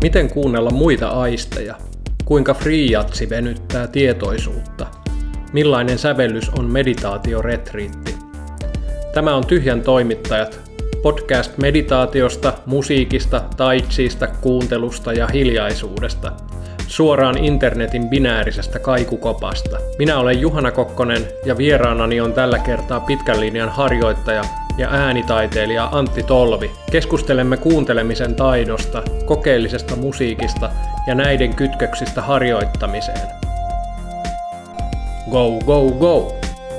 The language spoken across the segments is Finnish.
Miten kuunnella muita aisteja? Kuinka free-jatsi venyttää tietoisuutta? Millainen sävellys on meditaatioretriitti? Tämä on Tyhjän toimittajat, podcast meditaatiosta, musiikista, tai chiista, kuuntelusta ja hiljaisuudesta. Suoraan internetin binäärisestä kaikukopasta. Minä olen Juhana Kokkonen ja vieraanani on tällä kertaa pitkän linjan harjoittaja ja äänitaiteilija Antti Tolvi. Keskustelemme kuuntelemisen taidosta, kokeellisesta musiikista ja näiden kytköksistä harjoittamiseen. Go, go, go!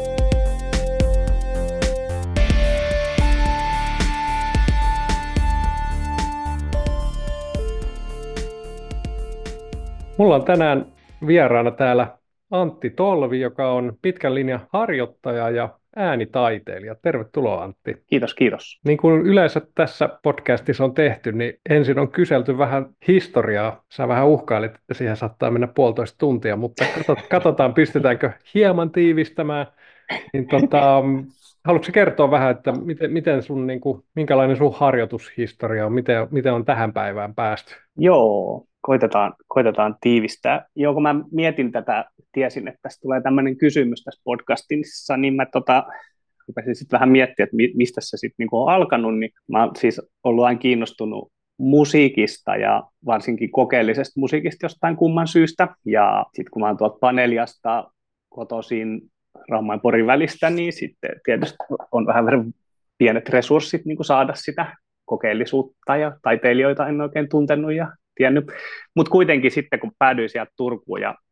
Mulla on tänään vieraana täällä Antti Tolvi, joka on pitkän linjan harjoittaja ja äänitaiteilija. Tervetuloa, Antti. Kiitos, kiitos. Niin kuin yleensä tässä podcastissa on tehty, niin ensin on kyselty vähän historiaa. Sä vähän uhkailit, että siihen saattaa mennä 1,5 tuntia, mutta katsotaan pystytäänkö hieman tiivistämään. Niin haluatko kertoa vähän, että miten sun, minkälainen sun harjoitushistoria on, miten on tähän päivään päästy? Joo, koitetaan tiivistää. Joo, kun mä mietin tätä, tiesin, että tästä tulee tämmöinen kysymys tässä podcastissa, niin mä rupesin sitten vähän miettiä, että mistä se sitten niinku on alkanut, niin mä oon siis ollut aina kiinnostunut musiikista ja varsinkin kokeellisesta musiikista jostain kumman syystä. Ja sitten kun mä oon tuolta Paneliasta kotoisin Rauman ja Porin välistä, niin sitten tietysti on vähän pienet resurssit niin kuin saada sitä kokeellisuutta ja taiteilijoita en oikein tuntenut ja tiennyt. Mutta kuitenkin sitten kun päädyin sieltä Turkuun ja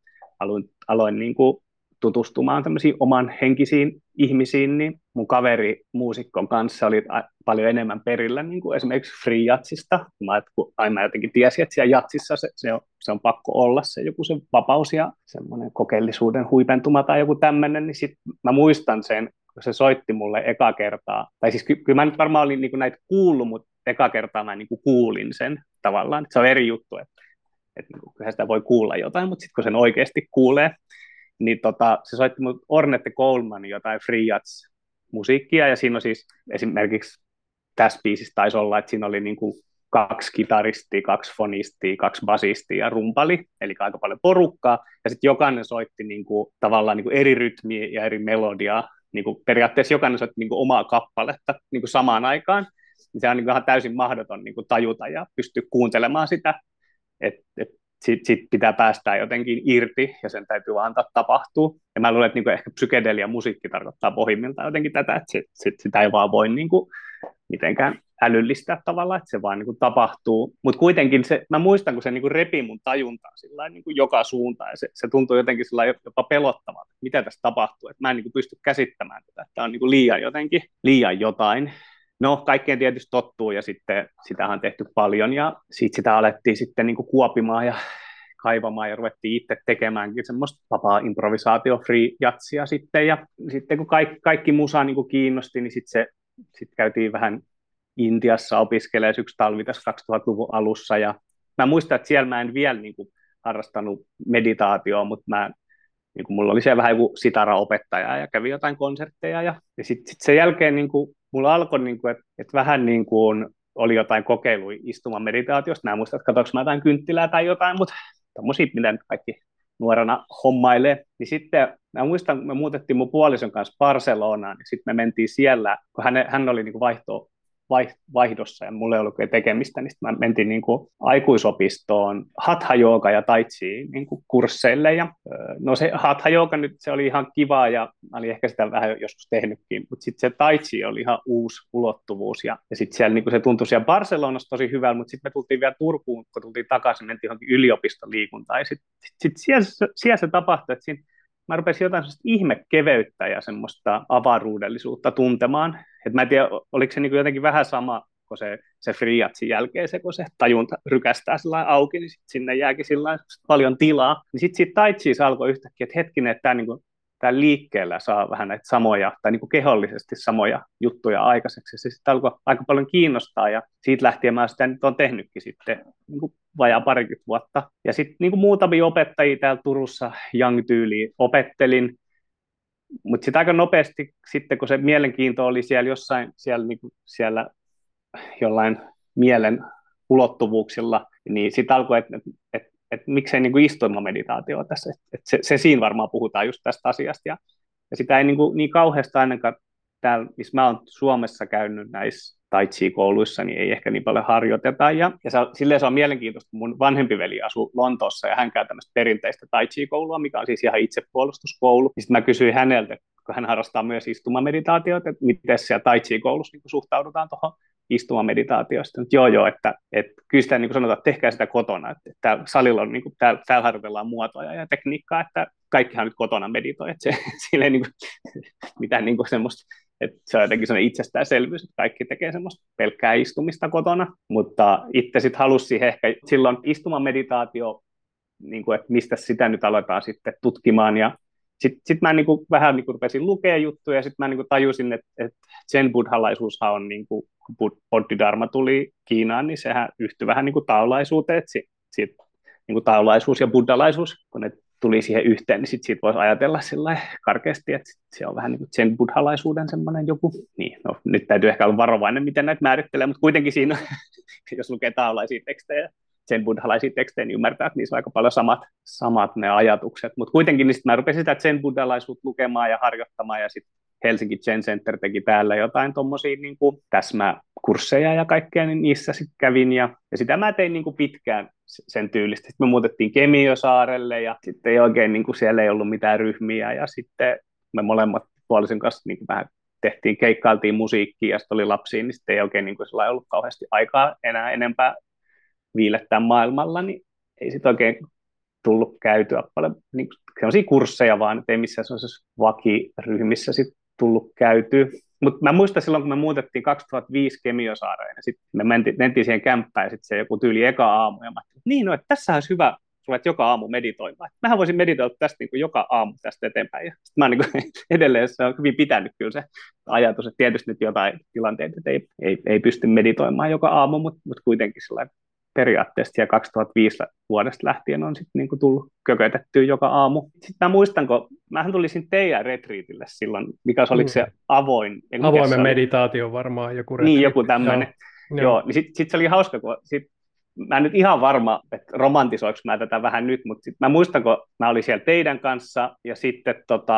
aloin niin kuin tutustumaan tämmöisiin oman henkisiin ihmisiin, niin mun kaveri muusikon kanssa oli paljon enemmän perillä niin kuin esimerkiksi free jatsista. Mä aina jotenkin tiesin, että siellä jatsissa se on pakko olla se joku se vapaus ja semmoinen kokeellisuuden huipentuma tai joku tämmöinen, niin sit mä muistan sen, kun se soitti mulle eka kertaa. Tai siis kyllä mä nyt varmaan olin niin kuin näitä kuullut, mutta eka kertaa mä niin kuin kuulin sen tavallaan. Se on eri juttu, että kyllähän sitä voi kuulla jotain, mutta sitten kun sen oikeasti kuulee, niin se soitti mut Ornette Coleman jotain free jazz musiikkia, ja siinä on siis esimerkiksi tässä biisissä taisi olla, että siinä oli niinku 2 kitaristia, 2 fonistia, 2 basistia ja rumpali, eli aika paljon porukkaa, ja sitten jokainen soitti niinku, tavallaan niinku eri rytmiä ja eri melodiaa, niinku, periaatteessa jokainen soitti niinku omaa kappaletta niinku samaan aikaan, niin se on niinku ihan täysin mahdoton niinku tajuta ja pystyä kuuntelemaan sitä, että sit pitää päästää jotenkin irti, ja sen täytyy vaan antaa tapahtua. Ja mä luulen, että niinku ehkä psykedelia musiikki tarkoittaa pohjimmiltaan jotenkin tätä, että sitä ei vaan voi niinku mitenkään älyllistää tavallaan, että se vaan niinku tapahtuu. Mutta kuitenkin mä muistan, kun se niinku repi mun tajuntaa niinku joka suuntaan, ja se tuntuu jotenkin jopa pelottavalta, että mitä tässä tapahtuu, että mä en niinku pysty käsittämään tätä, että tämä on niinku liian jotain. No, kaikkeen tietysti tottuu, ja sitten sitähän on tehty paljon, ja sitten sitä alettiin sitten niin kuin kuopimaan ja kaivamaan, ja ruvettiin itse tekemäänkin semmoista vapaa improvisaatio free jatsia sitten, ja sitten kun kaikki musa niin kuin kiinnosti, niin sitten käytiin vähän Intiassa opiskelemaan yksi talvi tässä 2000-luvun alussa, ja mä muistan, että siellä mä en vielä niin kuin harrastanut meditaatioa, mutta mulla oli siellä vähän joku sitara-opettaja ja kävi jotain konsertteja, ja sitten sen jälkeen niin kuin mulla alkoi, niin että vähän niin kuin oli jotain kokeiluja istuman meditaatiosta. Mä en muista, että katsoinko mä jotain kynttilää tai jotain, mutta tommosia, mitä nyt kaikki nuorena hommailee. Niin sitten mä muistan, kun me muutettiin mun puolison kanssa Barcelonaan, niin sitten me mentiin siellä, kun hän oli niin kuin vaihdossa ja mulla ei ollut tekemistä, niin sitten mä mentiin niin kuin aikuisopistoon hatha jooga ja tai chi niin kuin kursseille. Ja, no se hatha jooga nyt se oli ihan kivaa ja mä olin ehkä sitä vähän joskus tehnytkin, mutta sitten se tai chi oli ihan uusi ulottuvuus ja sitten siellä niin kuin se tuntui siellä Barcelonassa tosi hyvältä, mutta sitten me tultiin vielä Turkuun, kun tultiin takaisin, mentiin johonkin yliopistoliikuntaan ja sitten siellä se tapahtui, että siinä mä rupesin jotain sellaista ihmekeveyttä ja semmoista avaruudellisuutta tuntemaan. Et mä en tiedä, oliko se niinku jotenkin vähän sama kuin se free jatsin jälkeen, kun se tajunta rykästää auki, niin sit sinne jääkin paljon tilaa. Niin sitten siitä tai chiissa alkoi yhtäkkiä, että hetkinen, että tämä liikkeellä saa vähän näitä samoja, tai niinku kehollisesti samoja juttuja aikaiseksi. Se sitten alkoi aika paljon kiinnostaa, ja siitä lähtien mä sitä nyt olen tehnytkin sitten niinku vajaa 20 vuotta. Ja sitten niin kuin muutamia opettajia täällä Turussa Young-tyyliin opettelin, mutta sitten aika nopeasti, sitten kun se mielenkiinto oli siellä jollain mielen ulottuvuuksilla, Niin sitten alkoi, että miksei niin kuin istuimameditaatio tässä, että se siinä varmaan puhutaan just tästä asiasta, ja sitä ei niin kauheasti ainakaan täällä, missä mä oon Suomessa käynyt näissä tai chi-kouluissa, niin ei ehkä niin paljon harjoiteta. Silleen se on mielenkiintoista, kun mun vanhempi veli asuu Lontoossa ja hän käy tämmöistä perinteistä tai chi-koulua, mikä on siis ihan itsepuolustuskoulu. Sitten mä kysyin häneltä, kun hän harrastaa myös istumameditaatioita, että miten siellä tai chi-koulussa niin suhtaudutaan tuohon istumameditaatiosta. Joo, että kyllä sitä niin sanotaan, että tehkää sitä kotona. Että täällä salilla on, niin kuin, täällä harjoitellaan muotoja ja tekniikkaa, että kaikkihan nyt kotona meditoi. Että sillä ei niin kuin, mitään niin kuin semmoista, että se on jotenkin sellainen itsestäänselvyys, että kaikki tekee semmoista pelkkää istumista kotona. Mutta itse sitten halusi siihen ehkä silloin istumameditaatio, niin kuin, että mistä sitä nyt aletaan sitten tutkimaan. Ja sitten mä niin kuin, vähän niin kuin rupesin lukemaan juttuja ja sitten mä niin kuin tajusin, että zen-buddhalaisuushan on niin kuin, kun Bodhidharma tuli Kiinaan, niin sehän yhtyi vähän niin kuin taolaisuuteen, että siitä niin kuin taolaisuus ja buddhalaisuus, kun ne tuli siihen yhteen, niin siitä voisi ajatella sillä karkeasti, että se on vähän niin kuin zen-buddhalaisuuden semmoinen joku, niin no nyt täytyy ehkä olla varovainen, miten näitä määrittelee, mutta kuitenkin siinä, jos lukee taolaisia tekstejä, zen-buddhalaisia tekstejä, niin ymmärtää, että niissä on aika paljon samat ne ajatukset, mutta kuitenkin niin mä rupesin sitä zen-buddhalaisuutta lukemaan ja harjoittamaan, ja sitten Helsinki Zen Center teki täällä jotain tuommoisia niin täsmäkursseja ja kaikkea, niin niissä sitten kävin, ja sitä mä tein niin kuin pitkään sen tyylistä. Sitten me muutettiin Kemiösaarelle, ja sitten ei oikein, niin kuin siellä ei ollut mitään ryhmiä, ja sitten me molemmat puolisen kanssa niin kuin vähän keikkailtiin musiikkia, ja sitten oli lapsia, niin sitten ei oikein niin kuin ollut kauheasti aikaa enää enempää viilettää maailmalla, niin ei sitten oikein tullut käytyä paljon niin sellaisia kursseja vaan, että ei missään sellaisessa vakiryhmissä sitten tullut käytyä. Mutta mä muistan silloin, kun me muutettiin 2005 Kemiösaareen, ja sitten me mentiin siihen kämppään, ja sitten se joku tyyli eka aamu, ja mä ajattelin, niin no, että tässä olisi hyvä sulle, että joka aamu meditoimaan. Mähän voisin meditoida tästä niin kuin joka aamu tästä eteenpäin, ja sitten mä niin kuin, edelleen se on hyvin pitänyt kyllä se ajatus, että tietysti nyt jotain tilanteita, että ei pysty meditoimaan joka aamu, mutta kuitenkin sellainen periaatteessa siellä 2005 vuodesta lähtien on sitten niinku tullut kökötettyä joka aamu. Sitten mä muistan, kun mähän tulisin teidän retriitille silloin, mikä oliko se avoin? Avoimen meditaatio varmaan joku retriitti. Niin, joku tämmöinen. Joo, niin sit se oli hauska, kun mä en nyt ihan varma, että romantisoinko mä tätä vähän nyt, mutta sit mä muistan, kun mä olin siellä teidän kanssa, ja sitten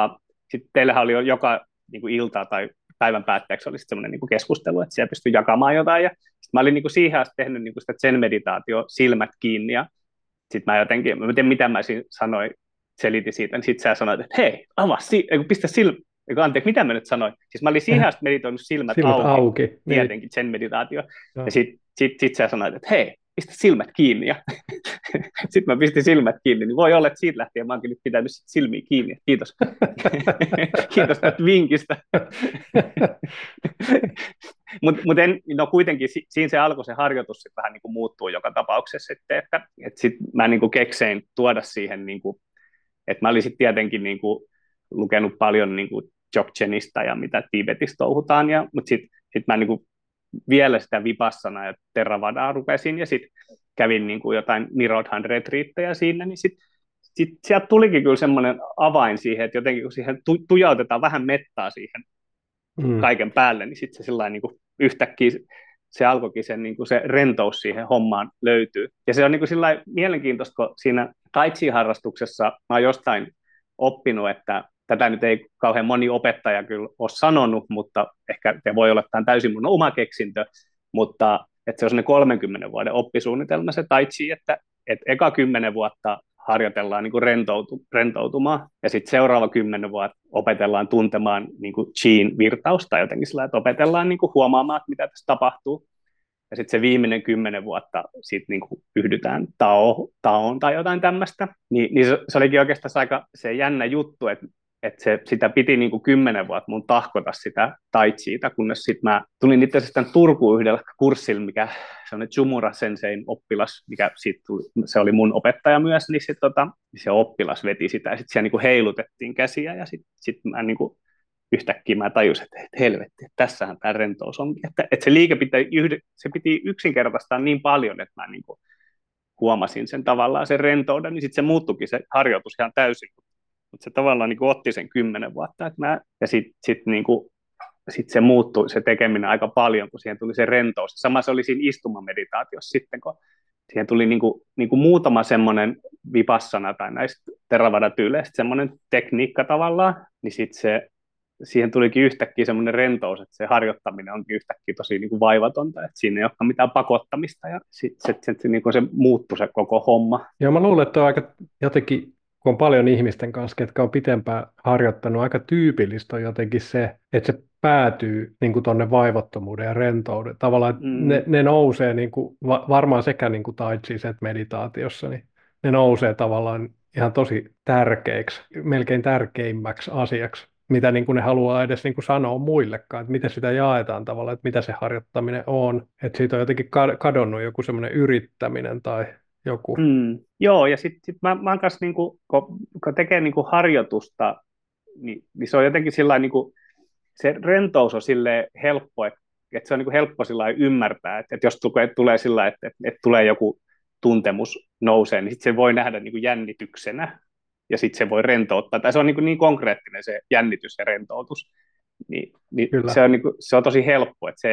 sit teillähän oli joka niinku ilta tai päivän päätteeksi oli semmoinen niinku keskustelu, että siellä pystyi jakamaan jotain, ja mä olin niinku siihen asti tehnyt niinku sitä zen-meditaatio silmät kiinni, ja sitten mä en tiedä mitä mä siinä sanoin, selitin siitä, niin sitten sä sanoit, että hei, pistä anteeksi, mitä mä nyt sanoin? Siis mä olin siihen asti meditoinut silmät auki. Tietenkin zen-meditaatio, ja sit sä sanoit, että hei, pistä silmät kiinni, ja sitten mä pistin silmät kiinni, niin voi olla, että siitä lähtien mä oonkin nyt pitänyt silmiä kiinni, kiitos. Kiitos tästä vinkistä. No kuitenkin siinä se alkoi se harjoitus sitten vähän niin kuin muuttuu joka tapauksessa, että sitten mä niin kuin keksein tuoda siihen, niin kuin, että mä olin sitten tietenkin niin kuin lukenut paljon niin kuin Dzogchenista ja mitä Tibetissä touhutaan, mutta sitten mä niin kuin vielä sitä Vipassana ja Theravadaa rupesin, ja sitten kävin niin kuin jotain Nirodhan retriittejä siinä, niin sitten sieltä tulikin kyllä semmoinen avain siihen, että jotenkin kun siihen tujautetaan vähän mettaa siihen kaiken päälle, niin sitten se sillain niin kuin yhtäkkiä se alkoikin niin kuin se rentous siihen hommaan löytyy. Ja se on niin kuin sillain mielenkiintoista, kun siinä tai chi-harrastuksessa mä oon jostain oppinut, että tätä nyt ei kauhean moni opettaja kyllä ole sanonut, mutta ehkä se voi olla tämän täysin mun oma keksintö, mutta että se on sellainen 30 vuoden oppisuunnitelma se tai chi, että eka 10 vuotta harjoitellaan niin kuin rentoutumaan, ja sitten seuraava 10 vuotta opetellaan tuntemaan niin kuin chiin virtausta jotenkin sillä, että opetellaan niin kuin huomaamaan, että mitä tässä tapahtuu. Ja sitten se viimeinen 10 vuotta sit niin kuin yhdytään taoon tai jotain tämmöistä. Niin se olikin oikeastaan aika se jännä juttu, että sitä piti niin kuin 10 vuotta mun tahkota sitä tai chiita, kunnes sitten mä tulin itse asiassa tämän Turkuun yhdellä kurssilla, mikä se on Jumura Sensein oppilas, mikä se oli mun opettaja myös, niin se oppilas veti sitä, ja sitten siellä niin kuin heilutettiin käsiä, ja sitten mä niin kuin yhtäkkiä mä tajusin, että helvetti, että tässähän tämä rentous onkin, että se liike piti yksinkertaistaa niin paljon, että mä niin kuin huomasin sen tavallaan sen rentouden, niin sitten se muuttuikin se harjoitus ihan täysin. Mutta se tavallaan niin kuin otti sen 10 vuotta, ja sitten se muuttui se tekeminen aika paljon, kun siihen tuli se rentous. Sama se oli siinä istumameditaatiossa sitten, kun siihen tuli niin kuin muutama semmoinen vipassana tai näistä Theravada-tyyleistä semmoinen tekniikka tavallaan, niin sitten siihen tulikin yhtäkkiä semmoinen rentous, että se harjoittaminen onkin yhtäkkiä tosi niin kuin vaivatonta, että siinä ei olekaan mitään pakottamista, ja sitten niin kuin se muuttui se koko homma. Joo, mä luulen, että on aika jotenkin, kun on paljon ihmisten kanssa, ketkä on pitempään harjoittanut, aika tyypillistä on jotenkin se, että se päätyy niin kuin tuonne vaivattomuuden ja rentouden. Tavallaan että ne nousee niin kuin, varmaan sekä niin kuin tai chiissa että meditaatiossa, niin ne nousee tavallaan ihan tosi tärkeiksi, melkein tärkeimmäksi asiaksi, mitä niin kuin ne haluaa edes niin kuin sanoa muillekaan, että miten sitä jaetaan tavallaan, että mitä se harjoittaminen on. Että siitä on jotenkin kadonnut joku semmoinen yrittäminen tai joku. Joo, ja sitten mä oon kanssa, niinku, kun tekee niinku harjoitusta, niin se on jotenkin sillä niinku, se rentous on silleen helppo, että se on niinku helppo sillä ymmärtää, että jos tulee sillä että tulee joku tuntemus nousee, niin sitten se voi nähdä niinku jännityksenä, ja sitten se voi rentouttaa, tai se on niin konkreettinen se jännitys ja rentoutus, niin se on tosi helppo, että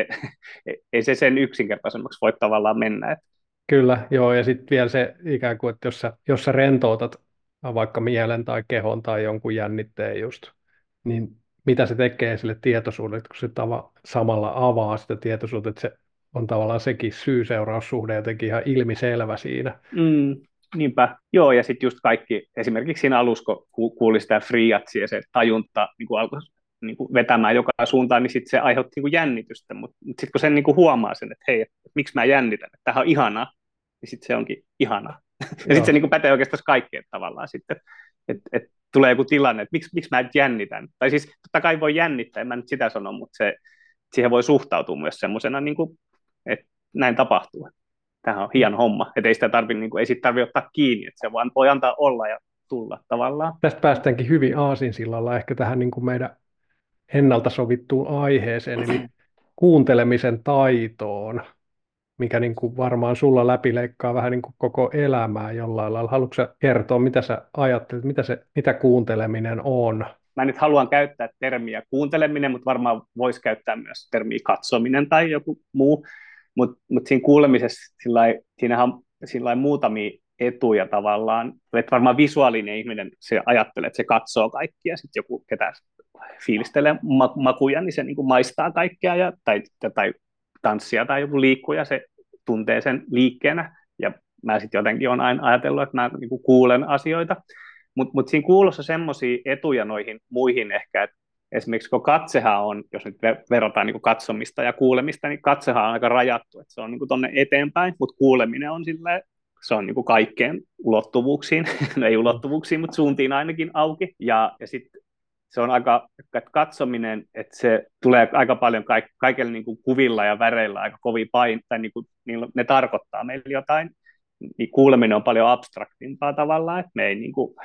ei se sen yksinkertaisemmaksi voi tavallaan mennä. Kyllä, joo, ja sitten vielä se ikään kuin, että jos sä rentoutat vaikka mielen tai kehon tai jonkun jännitteen just, niin mitä se tekee sille tietoisuudelle, kun se samalla avaa sitä tietoisuutta, että se on tavallaan sekin syy-seuraussuhde jotenkin ihan ilmiselvä siinä. Niinpä, joo, ja sitten just kaikki, esimerkiksi siinä alussa, kun kuuli sitä friatsia ja se tajunta niin alkoi niin vetämään joka suuntaan, niin sitten se aiheutti niin jännitystä, mutta sitten kun sen niin huomaa sen, että hei, miksi mä jännitän, että tämähän on ihanaa, niin sitten se onkin ihanaa. Ja sitten se niin pätee oikeastaan kaikkeen tavallaan sitten, että tulee joku tilanne, että miksi mä nyt jännitän. Tai siis totta kai voi jännittää, en mä nyt sitä sano, mutta siihen voi suhtautua myös semmoisena, niin että näin tapahtuu. Tämähän on hieno homma, että ei sitä tarvitse ottaa kiinni, että se vaan voi antaa olla ja tulla tavallaan. Tästä päästäänkin hyvin aasinsillalla ehkä tähän niin kuin meidän ennalta sovittuun aiheeseen, eli kuuntelemisen taitoon, mikä niin kuin varmaan sulla läpileikkaa vähän niin kuin koko elämää jollain lailla. Haluatko sä kertoa, mitä sä ajattelet, mitä kuunteleminen on? Mä nyt haluan käyttää termiä kuunteleminen, mutta varmaan voisi käyttää myös termiä katsominen tai joku muu. Mutta siinä kuulemisessa siinähän on muutamia etuja tavallaan. Että varmaan visuaalinen ihminen se ajattelee, että se katsoo kaikkia, sitten joku, ketä fiilistelee makuja, niin se niin kuin maistaa kaikkea, tai tanssia tai joku liikkuja, se tuntee sen liikkeenä. Ja mä sitten jotenkin olen aina ajatellut, että mä niin kuin kuulen asioita. Mutta siinä kuulossa semmoisia etuja noihin muihin ehkä, että esimerkiksi kun katsehan on, jos nyt verrataan niin kuin katsomista ja kuulemista, niin katsehan on aika rajattu, että se on niin kuin tonne eteenpäin, mutta kuuleminen on silleen, se on niin kuin kaikkeen ulottuvuuksiin, no ei ulottuvuuksiin, mutta suuntiin ainakin auki, ja sitten se on aika, katsominen, että se tulee aika paljon kaikilla niin kuin kuvilla ja väreillä aika kovin pain, tai niin kuin, ne tarkoittaa meille jotain, niin kuuleminen on paljon abstraktimpaa tavallaan, että me ei niin kuin,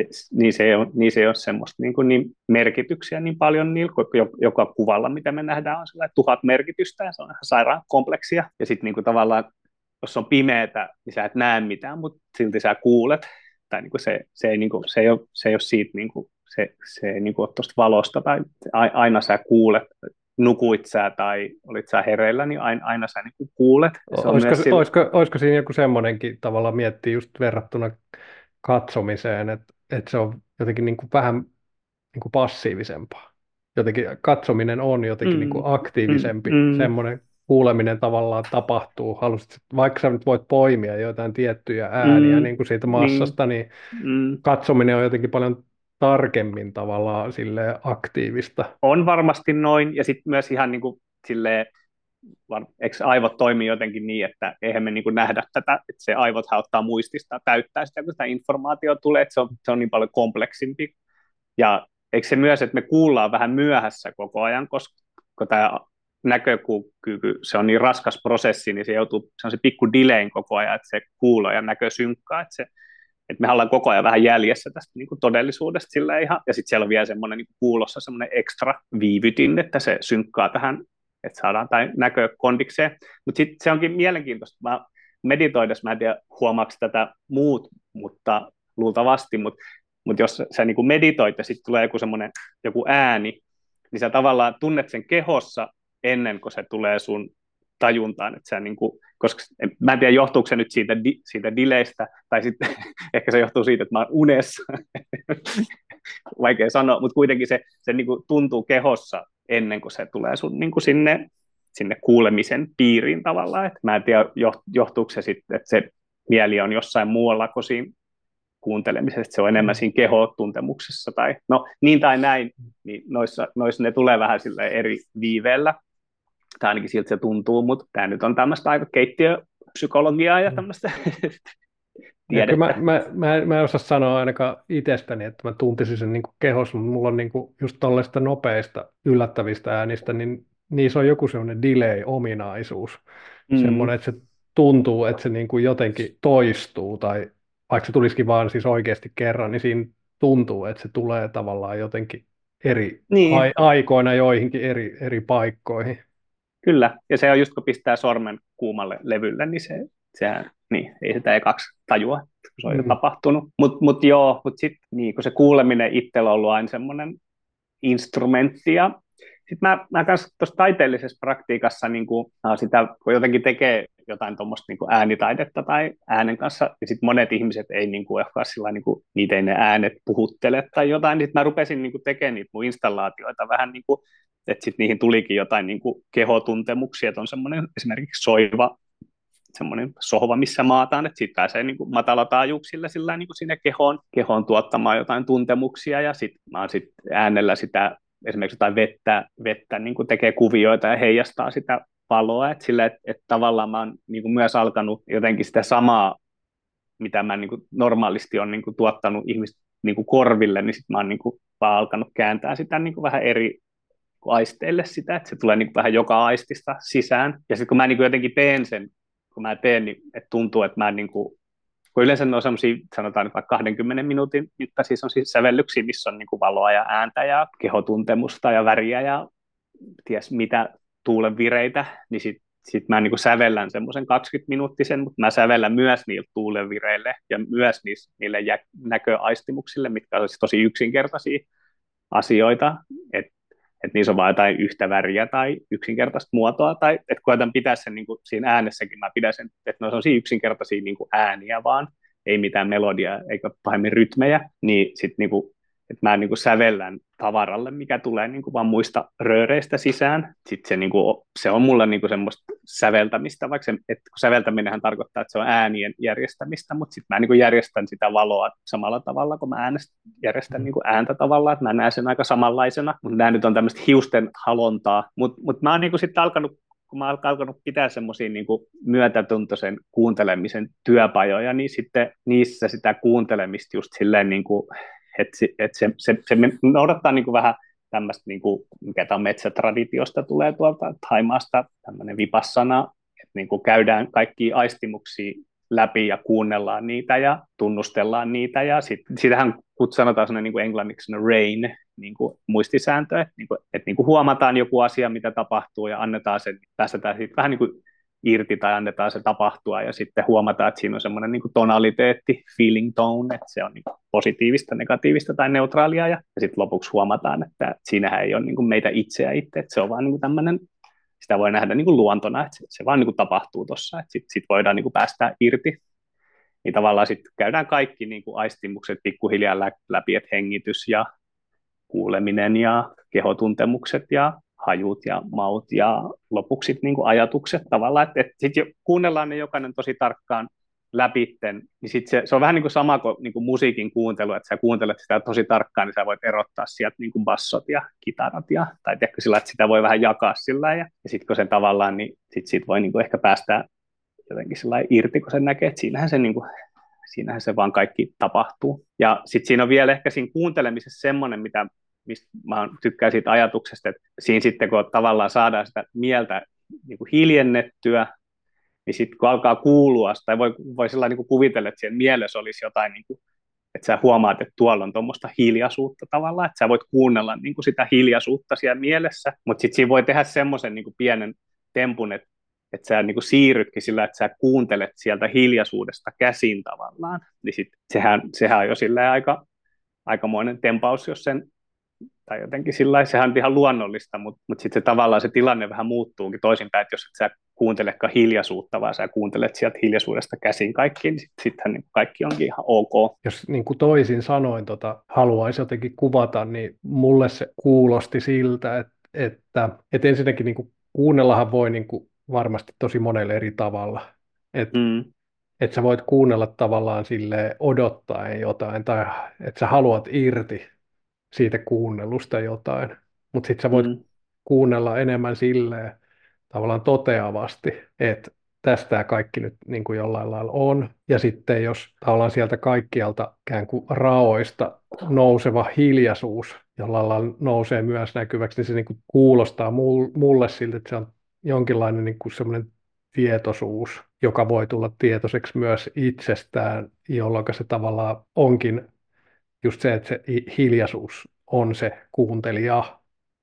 se ei ole semmoista niin merkityksiä niin paljon niillä, joka kuvalla, mitä me nähdään, on sellainen 1000 merkitystä, ja se on ihan sairaan kompleksia, ja sitten niin tavallaan, jos on pimeätä, niin sä et näe mitään, mutta silti sä kuulet, tai niin se ei ole siitä, niin kuin, se ei niin kuin ole tuosta valosta, tai aina sä kuulet, nukuit sä tai olit sä hereillä, niin aina sä niin kuin kuulet. Olisiko siinä joku semmoinenkin tavalla miettiä just verrattuna katsomiseen, että se on jotenkin niin kuin vähän niin kuin passiivisempaa. Jotenkin katsominen on jotenkin niin kuin aktiivisempi, semmoinen kuuleminen tavallaan tapahtuu. Vaikka sä nyt voit poimia jotain tiettyjä ääniä niin kuin siitä massasta, niin katsominen on jotenkin paljon tarkemmin tavallaan silleen aktiivista. On varmasti noin, ja sitten myös ihan niin kuin silleen, eikö aivot toimii jotenkin niin, että eihän me niin kuin nähdä tätä, että se aivot ottaa muistista, täyttää sitä, kun sitä informaatiota tulee, että se on niin paljon kompleksimpi. Ja eikö se myös, että me kuullaan vähän myöhässä koko ajan, koska tämä näkökyky, se on niin raskas prosessi, niin se on se pikku delayn koko ajan, että se kuulo ja näkö synkkaa, että me ollaan koko ajan vähän jäljessä tästä niin kuin todellisuudesta sillä ihan, ja sitten siellä on vielä semmoinen niin kuulossa semmoinen ekstra viivytin, että se synkkaa tähän, että saadaan tämä näkö kondikseen. Mutta sitten se onkin mielenkiintoista, mä meditoidessa, mä en tiedä huomaako tätä muut, mutta luultavasti, mutta jos sä niin kuin meditoit ja sitten tulee joku ääni, niin sä tavallaan tunnet sen kehossa ennen kuin se tulee sun tajuntaan, että sä niin kuin, koska mä en tiedä johtuuko se nyt siitä delaystä, tai sitten ehkä se johtuu siitä, että mä oon unessa, vaikea sanoa, mutta kuitenkin se niin kuin tuntuu kehossa ennen kuin se tulee sun niin kuin sinne kuulemisen piiriin tavallaan, että mä en tiedä johtuuko se sitten, että se mieli on jossain muualla kuin siinä kuuntelemisesta, se on enemmän siinä kehotuntemuksessa, tai no niin tai näin, niin noissa ne tulee vähän sille eri viiveellä, tai ainakin siltä se tuntuu, mutta tämä nyt on tämmöistä aika keittiöpsykologiaa ja tämmöistä tiedettä. Mä en osaa sanoa ainakaan itsestäni, että mä tuntisin sen niin kuin kehossa, mutta mulla on niin kuin just tällaista nopeista yllättävistä äänistä, niin niissä on joku semmoinen delay-ominaisuus, semmoinen, että se tuntuu, että se niin kuin jotenkin toistuu, tai vaikka se tulisikin vaan siis oikeasti kerran, niin siinä tuntuu, että se tulee tavallaan jotenkin eri aikoina joihinkin eri paikkoihin. Kyllä, ja se on just kun pistää sormen kuumalle levylle, niin sehän niin, ei sitä ekaksi tajua, kun se on jo tapahtunut. Mutta sitten niin, kun se kuuleminen itsellä on ollut aina semmoinen instrumentti, ja sitten mä kanssa tuossa taiteellisessa praktiikassa niin sitä, kun jotenkin tekee jotain tuommoista niin äänitaidetta tai äänen kanssa, ja sitten monet ihmiset ei niin kuin, ehkä sillä niin kuin, niitä ei ne äänet puhuttele tai jotain, niin sitten mä rupesin niin kuin, tekemään niitä mun installaatioita vähän niin kuin, että sitten niihin tulikin jotain niin kuin, kehotuntemuksia, että on semmoinen esimerkiksi soiva semmoinen sohva, missä maataan, että siitä pääsee niin kuin matalataajuuksilla sillä niin kuin sinne kehoon tuottamaan jotain tuntemuksia, ja sitten mä oon sit äänellä sitä esimerkiksi jotain vettä niin kuin tekee kuvioita ja heijastaa sitä valoa, että tavallaan mä oon niin kuin myös alkanut jotenkin sitä samaa, mitä mä niin kuin normaalisti on niin kuin tuottanut ihmisten niin kuin korville, niin sitten mä oon niin kuin vaan alkanut kääntää sitä niin kuin vähän eri aisteille sitä, että se tulee niin kuin vähän joka aistista sisään, ja sitten kun mä niin kuin jotenkin teen sen, niin että tuntuu, että mä niin kuin, kun yleensä ne on sellaisia, sanotaan nyt vaikka 20 minuutin mittaisia siis sävellyksiä, missä on niin kuin valoa ja ääntä ja kehotuntemusta ja väriä ja ties mitä tuulenvireitä, niin sit mä niin kuin sävellän semmoisen 20-minuuttisen, mutta mä sävellän myös niille tuulenvireille ja myös niille näköaistimuksille, mitkä on siis tosi yksinkertaisia asioita, että niissä on vain jotain yhtä väriä tai yksinkertaista muotoa, tai että koetan pitää sen niin kuin siinä äänessäkin, mä pidän sen, että ne on sellaisia yksinkertaisia niin kuin ääniä vaan, ei mitään melodiaa eikä pahemmin rytmejä, niin sitten niin kuin, että mä niin kuin sävellän tavaralle, mikä tulee niin kuin vaan muista rööreistä sisään. Sitten se, niin kuin, se on mulla niin kuin semmoista säveltämistä, vaikka että säveltäminenhän tarkoittaa, että se on äänien järjestämistä, mutta sitten mä niin kuin järjestän sitä valoa samalla tavalla, kun mä järjestän niin kuin ääntä tavallaan, että mä näen sen aika samanlaisena, mutta nämä nyt on tämmöistä hiusten halontaa, mutta mä oon niin kuin sitten kun mä oon alkanut pitää semmoisia niin kuin myötätuntoisen kuuntelemisen työpajoja, niin sitten niissä sitä kuuntelemista just silleen niin kuin että se noudattaa niin kuin vähän tämmöistä, niin kuin, mikä tämä metsätraditiosta tulee tuolta Thaimaasta, tämmöinen vipassana, että niin kuin käydään kaikkia aistimuksia läpi ja kuunnellaan niitä ja tunnustellaan niitä, ja sitähän sanotaan sellainen niin kuin englanniksi rain, niin kuin muistisääntö, että niin kuin huomataan joku asia, mitä tapahtuu, ja annetaan sen, päästetään siitä vähän niin kuin irti tai annetaan se tapahtua, ja sitten huomataan, että siinä on semmoinen niin kuin tonaliteetti, feeling tone, että se on niin kuin positiivista, negatiivista tai neutraalia, ja sitten lopuksi huomataan, että siinähän ei ole niin kuin meitä itseä itse, että se on vaan niin kuin tämmöinen, sitä voi nähdä niin kuin luontona, että se vaan niin kuin tapahtuu tuossa, että sitten voidaan niin kuin päästää irti. Niin tavallaan sitten käydään kaikki niin kuin aistimukset pikkuhiljaa läpi, että hengitys ja kuuleminen ja kehotuntemukset ja hajut ja maut ja lopuksi niin kuin ajatukset tavallaan, että sitten kuunnellaan ne jokainen tosi tarkkaan läpitten, niin sitten se on vähän niin kuin sama kuin, musiikin kuuntelu, että sä kuuntelet sitä tosi tarkkaan, niin sä voit erottaa sieltä niin kuin bassot ja kitarat, tai tiedätkö sillä, että sitä voi vähän jakaa sillä ja sitten kun sen tavallaan, niin siitä voi niin kuin ehkä päästää jotenkin sillä irti, kun sen näkee, että siinähän se vaan kaikki tapahtuu. Ja sitten siinä on vielä ehkä siinä kuuntelemisessa semmoinen, mistä mä tykkään siitä ajatuksesta, että siinä sitten kun tavallaan saadaan sitä mieltä niin kuin hiljennettyä, niin sitten kun alkaa kuulua, tai voi sillä niin kuin kuvitella, että siellä mielessä olisi jotain, niin kuin, että sä huomaat, että tuolla on tuommoista hiljaisuutta tavallaan, että sä voit kuunnella niin kuin sitä hiljaisuutta siellä mielessä, mutta sitten siinä voi tehdä semmoisen niin kuin pienen tempun, että sä niin kuin siirrytkin sillä, että sä kuuntelet sieltä hiljaisuudesta käsin tavallaan, niin sitten sehän on jo silleen aikamoinen tempaus, jos sen tai jotenkin sillä sehän on ihan luonnollista, mutta sitten se tavallaan se tilanne vähän muuttuukin toisinpäin, että jos et sä kuuntelekaan hiljaisuutta, vaan sä kuuntelet sieltä hiljaisuudesta käsin kaikki, niin sittenhän niin kaikki onkin ihan ok. Jos niin kuin toisin sanoin haluaisi jotenkin kuvata, niin mulle se kuulosti siltä, että ensinnäkin niin kuin kuunnellahan voi niin kuin varmasti tosi monelle eri tavalla. Että sä voit kuunnella tavallaan sille odottaen jotain, tai että sä haluat irti siitä kuunnellusta jotain, mutta sitten sä voit kuunnella enemmän silleen tavallaan toteavasti, että tästä tämä kaikki nyt niin kuin jollain lailla on. Ja sitten jos tavallaan sieltä kaikkialta ikään kuin raoista nouseva hiljaisuus jollain lailla nousee myös näkyväksi, niin se niin kuin kuulostaa mulle siltä, että se on jonkinlainen niin kuin semmoinen tietoisuus, joka voi tulla tietoiseksi myös itsestään, jolloin se tavallaan onkin just se, että se hiljaisuus on se kuuntelija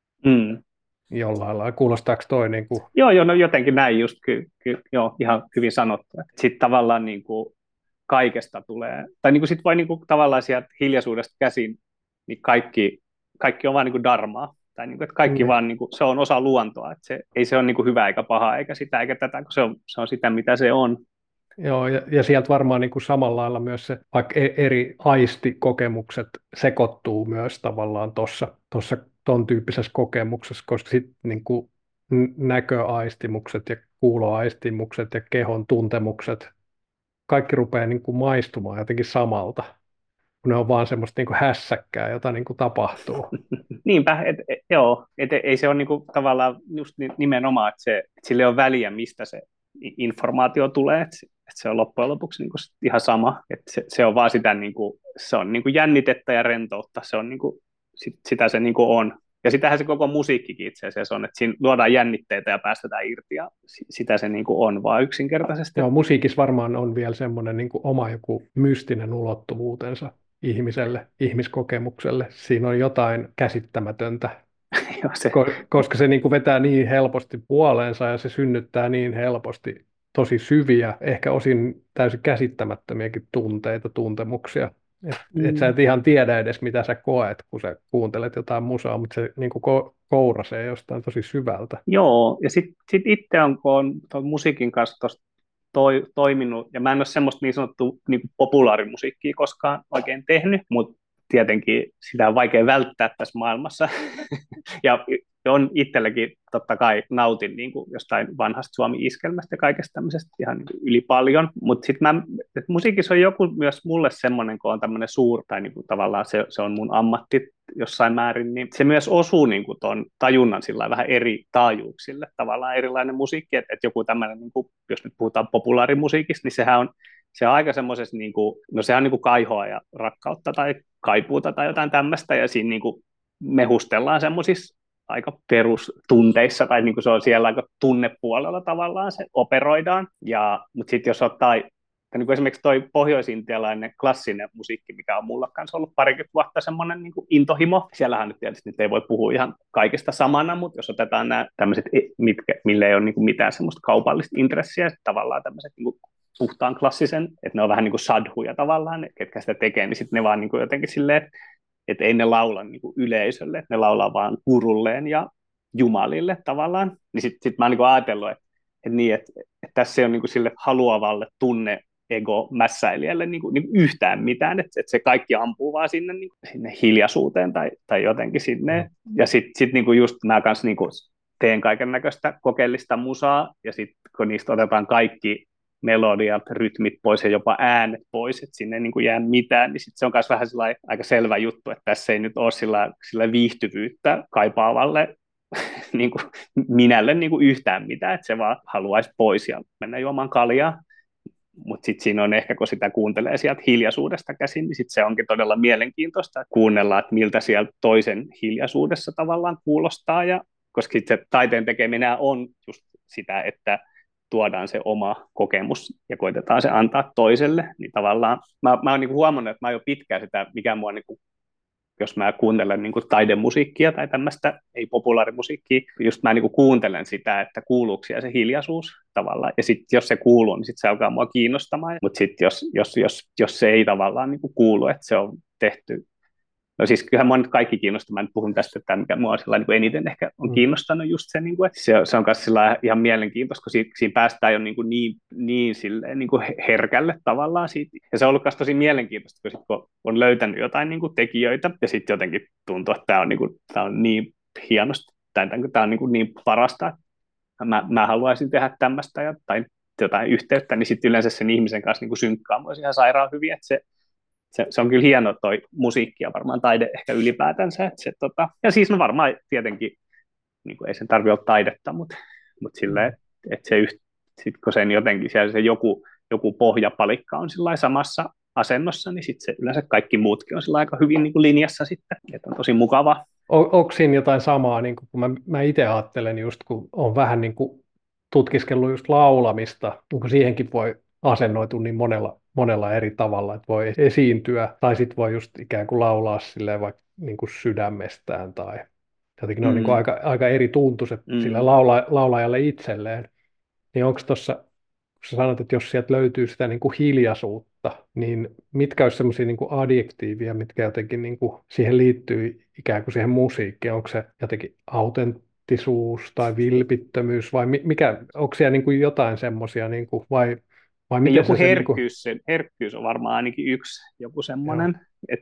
jollain lailla. Kuulostaako toi niin kuin... Joo, no jotenkin näin just, joo, ihan hyvin sanottu. Sitten tavallaan niin kuin kaikesta tulee, tai niin kuin sit voi niin kuin tavallaan sieltä hiljaisuudesta käsin, niin kaikki on vaan niin kuin dharmaa. Tai niin kuin, että kaikki vaan, niin kuin, se on osa luontoa. Että ei se ole niin kuin hyvä eikä paha eikä sitä eikä tätä, kun se on sitä, mitä se on. Joo, ja sieltä varmaan niin kuin samalla lailla myös se, vaikka eri aistikokemukset sekoittuu myös tavallaan tuossa ton tyyppisessä kokemuksessa, koska sitten niin kuin näköaistimukset ja kuuloaistimukset ja kehon tuntemukset, kaikki rupeaa niin kuin maistumaan jotenkin samalta, kun ne on vaan semmoista niin kuin hässäkkää, jota niin kuin tapahtuu. Niinpä, joo, ei se ole niin kuin tavallaan just nimenomaan, että sille on väliä, mistä se informaatio tulee, että se on loppujen lopuksi niin kuin ihan sama, että se on vaan sitä, niin kuin, se on niin kuin jännitettä ja rentoutta, se on niin kuin, sitä se niin kuin on. Ja sitähän se koko musiikkikin itse asiassa on, että siinä luodaan jännitteitä ja päästetään irti, ja sitä se niin kuin on vaan yksinkertaisesti. Joo, musiikissa varmaan on vielä semmoinen niin kuin oma joku mystinen ulottuvuutensa ihmiselle, ihmiskokemukselle. Siinä on jotain käsittämätöntä, koska se niin kuin vetää niin helposti puoleensa ja se synnyttää niin helposti tosi syviä, ehkä osin täysin käsittämättömiäkin tunteita, tuntemuksia. Et sä et ihan tiedä edes, mitä sä koet, kun sä kuuntelet jotain musaa, mutta se niin kuin kourasee jostain tosi syvältä. Joo, ja sitten itse on, kun on tuon musiikin kanssa toiminut, ja mä en ole semmoista niin sanottua niin kuin populaarimusiikkia koskaan oikein tehnyt, mutta tietenkin sitä on vaikea välttää tässä maailmassa. Ja on itselläkin totta kai nautin niin kuin jostain vanhasta Suomi-iskelmästä ja kaikesta tämmöisestä ihan niin kuin yli paljon, mutta sitten musiikissa on joku myös mulle semmoinen, kun on tämmöinen tai niin kuin tavallaan se on mun ammatti jossain määrin, niin se myös osuu niin kuin ton tajunnan sillä vähän eri taajuuksille, tavallaan erilainen musiikki, että joku tämmöinen, niin kuin, jos nyt puhutaan populaarimusiikista, niin se on aika semmoisessa, niin kuin, no sehän on niin kuin kaihoa ja rakkautta tai kaipuuta tai jotain tämmöistä, ja siinä niin kuin mehustellaan semmoisissa aika perustunteissa, tai niin kuin se on siellä aika tunnepuolella tavallaan, se operoidaan, mutta sitten jos ottaa, niin kuin esimerkiksi toi pohjoisintialainen klassinen musiikki, mikä on mulla kanssa ollut parikymmentä vuotta semmoinen niin kuin intohimo, siellähän nyt tietysti nyt ei voi puhua ihan kaikesta samana, mutta jos otetaan nämä tämmöiset, millä ei ole niin kuin mitään semmoista kaupallista intressiä, tavallaan tämmöiset niin kuin puhtaan klassisen, että ne on vähän niin kuin sadhuja tavallaan, ketkä sitä tekee, niin sitten ne vaan niin kuin jotenkin silleen, että ei ne laula niin kuin yleisölle, että ne laulaa vaan gurulleen ja jumalille tavallaan. Niin sitten mä oon niin ajatellut, että tässä ei ole niin kuin sille haluavalle tunne-ego-mässäilijälle niin kuin yhtään mitään, että se kaikki ampuu vaan sinne hiljaisuuteen tai jotenkin sinne. Ja sitten niin kuin just mä kanssa niin kuin teen kaiken näköistä kokeellista musaa, ja sitten kun niistä otetaan kaikki melodiat, rytmit pois ja jopa äänet pois, että sinne ei niin kuin jää mitään, niin sit se on myös vähän aika selvä juttu, että tässä ei nyt ole sillä viihtyvyyttä kaipaavalle niin kuin minälle niin kuin yhtään mitään, että se vaan haluaisi pois ja mennä juomaan kaljaa. Mutta sitten siinä on ehkä, kun sitä kuuntelee sieltä hiljaisuudesta käsin, niin sitten se onkin todella mielenkiintoista, että kuunnellaan, että miltä sieltä toisen hiljaisuudessa tavallaan kuulostaa, koska se taiteen tekeminen on just sitä, että tuodaan se oma kokemus ja koitetaan se antaa toiselle, niin tavallaan mä oon niin kuin huomannut, että mä oon jo pitkään sitä, mikä mua, niin kuin, jos mä kuuntelen niin kuin taidemusiikkia tai tämmöistä, ei populaarimusiikkia, just mä niin kuin kuuntelen sitä, että kuuluuko siellä se hiljaisuus tavallaan, ja sitten jos se kuuluu, niin sitten se alkaa mua kiinnostamaan, mutta sitten jos se ei tavallaan niin kuin kuulu, että se on tehty No siis kyllähän mua nyt kaikki kiinnostaa. Mä nyt puhun tästä, että mikä mua niin kuin eniten ehkä on kiinnostanut just se, niin kuin, että se on myös ihan mielenkiintoista, kun siinä päästään jo niin silleen, niin kuin herkälle tavallaan siitä. Ja se on ollut myös tosi mielenkiintoista, kun on löytänyt jotain niin kuin tekijöitä, ja sitten jotenkin tuntuu, että tämä on niin hienosti, tämä on niin parasta, että mä haluaisin tehdä tämmöistä tai jotain yhteyttä, niin sitten yleensä sen ihmisen kanssa niin kuin synkkaa myös ihan sairaan hyvin, että se on kyllä hieno toi musiikki ja varmaan taide ehkä ylipäätänsä. Ja siis no varmaan tietenkin, niin kuin ei sen tarvitse olla taidetta, mutta silleen, että sit kun sen jotenkin siellä se joku pohjapalikka on samassa asennossa, niin sitten se yleensä kaikki muutkin on aika hyvin niin kuin linjassa sitten, että on tosi mukava. Onko siinä jotain samaa, niin kun mä itse ajattelen just, kun on vähän niin kuin tutkiskellut just laulamista, kun siihenkin voi asennoitua niin monella eri tavalla, että voi esiintyä, tai sitten voi just ikään kuin laulaa silleen vaikka niin kuin sydämestään, tai jotenkin ne on niin kuin aika eri tuntuiset sille laulajalle itselleen. Niin onko tuossa, kun sä sanot, että jos sieltä löytyy sitä niin kuin hiljaisuutta, niin mitkä olisi semmoisia niin kuin adjektiivia, mitkä jotenkin niin kuin siihen liittyy ikään kuin siihen musiikkiin? Onko se jotenkin autenttisuus tai vilpittömyys vai onko siellä niin kuin jotain semmoisia, niin kuin, vai miten joku se herkkyys, niin kuin... herkkyys on varmaan ainakin yksi joku semmoinen,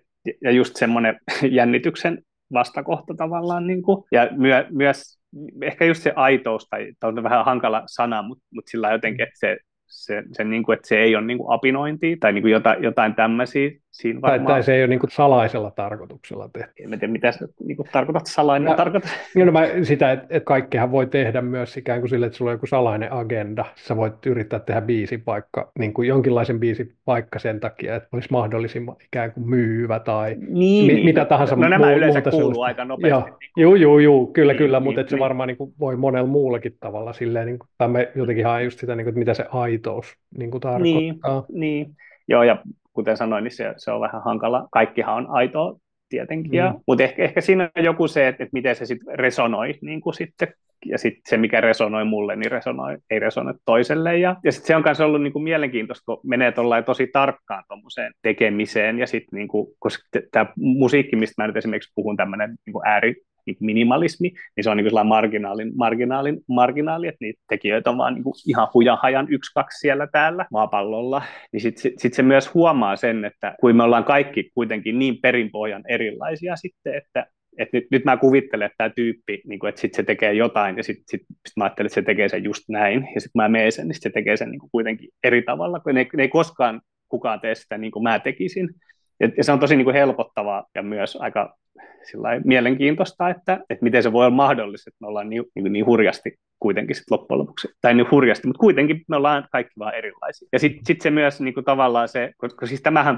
ja just semmoinen jännityksen vastakohta tavallaan, niin kuin, ja myös ehkä just se aitous, tai on vähän hankala sana, mutta sillä jotenkin, että se niin kuin, että se ei ole niin kuin apinointia, tai niin kuin jotain tämmöisiä siinä varmaan. Tai se ei ole niin kuin salaisella tarkoituksella tehty. En tiedä, mitä sä niin kuin tarkoitat salainen tarkoitus. Sitä, että kaikkihan voi tehdä myös ikään kuin sille, että sulla on joku salainen agenda. Sä voit yrittää tehdä biisin vaikka, niin kuin jonkinlaisen biisin vaikka sen takia, että olisi mahdollisimman ikään kuin myyvä tai mitä tahansa. No nämä yleensä kuuluu aika nopeasti. Joo, kyllä, mutta se varmaan niin kuin voi monella muullakin tavalla silleen, niin kuin, tai me jotenkin haen just sitä, niin kuin, että mitä se aitous niin kuin tarkoittaa. Niin. Joo, ja kuten sanoin, niin se on vähän hankala. Kaikkihan on aitoa tietenkin, mutta ehkä siinä on joku se, että miten se sitten resonoi niin kuin sitten, ja sitten se, mikä resonoi mulle, niin ei resonoi toiselle. Ja sitten se on myös ollut niin kuin mielenkiintoista, kun menee tosi tarkkaan tuommoiseen tekemiseen, ja sitten niin kuin, koska tämä musiikki, mistä mä nyt esimerkiksi puhun, tämmöinen niin kuin minimalismi, niin se on niin kuin marginaali, että niitä tekijöitä on vaan niin kuin ihan hujahajan 1-2 siellä täällä maapallolla, niin sit se myös huomaa sen, että kun me ollaan kaikki kuitenkin niin perinpohjan erilaisia sitten, että nyt mä kuvittelen, että tämä tyyppi, niin kuin, että sitten se tekee jotain, ja sitten mä ajattelen, että se tekee sen just näin, ja sitten mä menen sen, niin se tekee sen niin kuin kuitenkin eri tavalla, kun ne ei koskaan kukaan tee sitä niin kuin mä tekisin. Ja se on tosi niin kuin helpottavaa ja myös aika mielenkiintoista, että miten se voi olla mahdollista, että me ollaan niin hurjasti kuitenkin sit loppujen lopuksi, tai niin hurjasti, mutta kuitenkin me ollaan kaikki vaan erilaisia. Ja sitten se myös niin kuin tavallaan se, koska siis tämä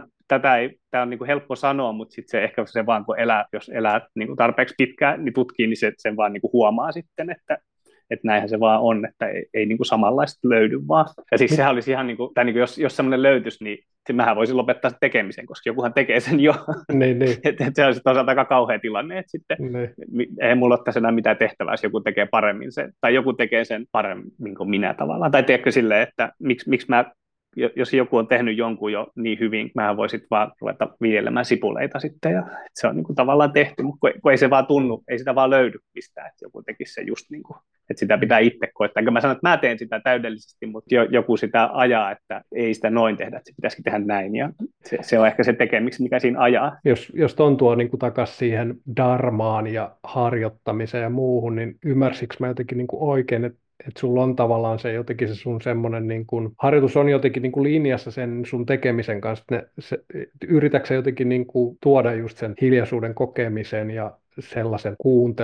on niin kuin helppo sanoa, mutta sitten se ehkä se vaan, kun jos elää niin kuin tarpeeksi pitkään, niin tutkii, niin sen vaan niin kuin huomaa sitten, että näinhän se vaan on, että ei niin kuin samanlaista löydy vaan. Ja siis sehän olisi ihan, niin kuin, tai niin kuin jos semmoinen löytyisi, niin mähän voisin lopettaa tekemisen, koska jokuhan tekee sen jo. Niin. Se olisi toisaalta aika kauhea tilanne, että sitten ei mulla ole tässä enää mitään tehtävää, jos joku tekee paremmin sen, tai joku tekee sen paremmin kuin minä tavallaan. Tai tiedätkö silleen, että miksi mä, jos joku on tehnyt jonkun jo niin hyvin, mähän voisin vaan ruveta viljelemään sipuleita sitten, ja se on niin kuin tavallaan tehty, mutta kun ei se vaan tunnu, ei sitä vaan löydy mistään, että joku tekisi se just niin kuin, että sitä pitää itse koettaa. Enkä mä sanon, että mä teen sitä täydellisesti, mutta joku sitä ajaa, että ei sitä noin tehdä, että se pitäisikin tehdä näin, ja se on ehkä se tekemiksi, mikä siinä ajaa. Jos ton tuo niin takaisin siihen dharmaan ja harjoittamiseen ja muuhun, niin ymmärsikö mä jotenkin niin oikein, että sulla on tavallaan se jotenkin se sun semmoinen, niin kuin, harjoitus on jotenkin niin kuin linjassa sen sun tekemisen kanssa. Yritätkö sä jotenkin niin kuin tuoda just sen hiljaisuuden kokemisen ja sellaisen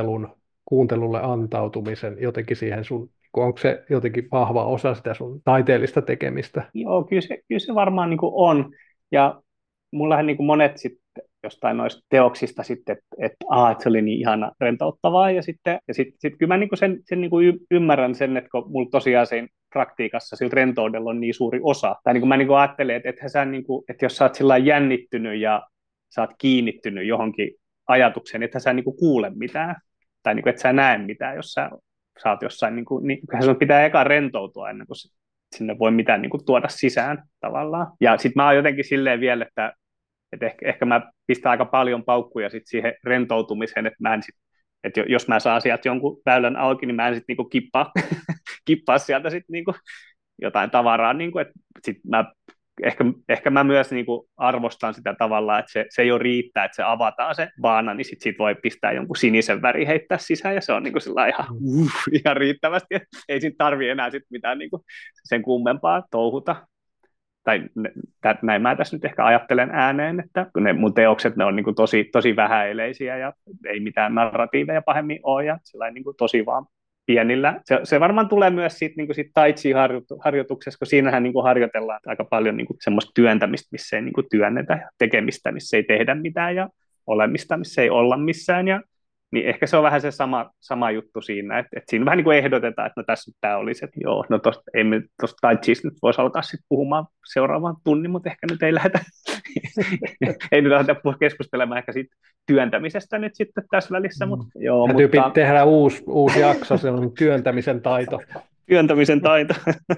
kuuntelulle antautumisen jotenkin siihen sun, onko se jotenkin vahva osa sitä sun taiteellista tekemistä? Joo, kyllä se varmaan niin kuin on. Ja mullahan niin kuin monet sitten jostain noista teoksista sitten, että se oli niin ihana rentouttavaa, ja sitten kyllä mä niinku sen niinku ymmärrän sen, että kun mulla tosiaan siinä praktiikassa sillä rentoudella on niin suuri osa, tai niin kuin mä niinku ajattelen, että jos sä oot sillä jännittynyt ja sä oot kiinnittynyt johonkin ajatukseen, että sä niinku kuule mitään, tai niinku, että sä näe mitään, jos sä oot jossain, niin sun pitää eka rentoutua ennen kuin sinne voi mitään niinku tuoda sisään tavallaan. Ja sitten mä oon jotenkin silleen vielä, että Et ehkä mä pistän aika paljon paukkuja sit siihen rentoutumiseen, että mä en sit, että jos mä saan sieltä jonkun väylän auki, niin mä en sitten niinku kippaa sieltä sit niinku jotain tavaraa, niinku, että sit mä ehkä mä myös niinku arvostan sitä tavallaan, että se ei ole riittää, että se avataan se baana, niin sit siitä voi pistää jonkun sinisen väri heittää sisään, ja se on niinku ihan riittävästi, ei siitä tarvitse enää sit mitään niinku sen kummempaa touhuta. Tai näin mä tässä nyt ehkä ajattelen ääneen, että ne mun teokset, ne on niin kuin tosi vähäileisiä ja ei mitään narratiiveja pahemmin ole ja niin kuin tosi vaan pienillä. Se varmaan tulee myös siitä, niin kuin siitä tai chi-harjoituksessa, kun siinähän niin kuin harjoitellaan aika paljon niin kuin semmoista työntämistä, missä ei niin kuin työnnetä ja tekemistä, missä ei tehdä mitään ja olemista, missä ei olla missään ja niin ehkä se on vähän se sama juttu siinä, että siinä vähän niin kuin ehdotetaan, että no tässä tämä olisi, että joo, no ei me tuosta Tai Chista nyt voisi alkaa sitten puhumaan seuraavan tunnin, mutta ehkä nyt ei lähdetä, ei nyt lähdetä keskustelemaan ehkä siitä työntämisestä nyt sitten tässä välissä, mutta joo. Täytyy tehdä uusi jakso, se on työntämisen taito. Työntämisen taito.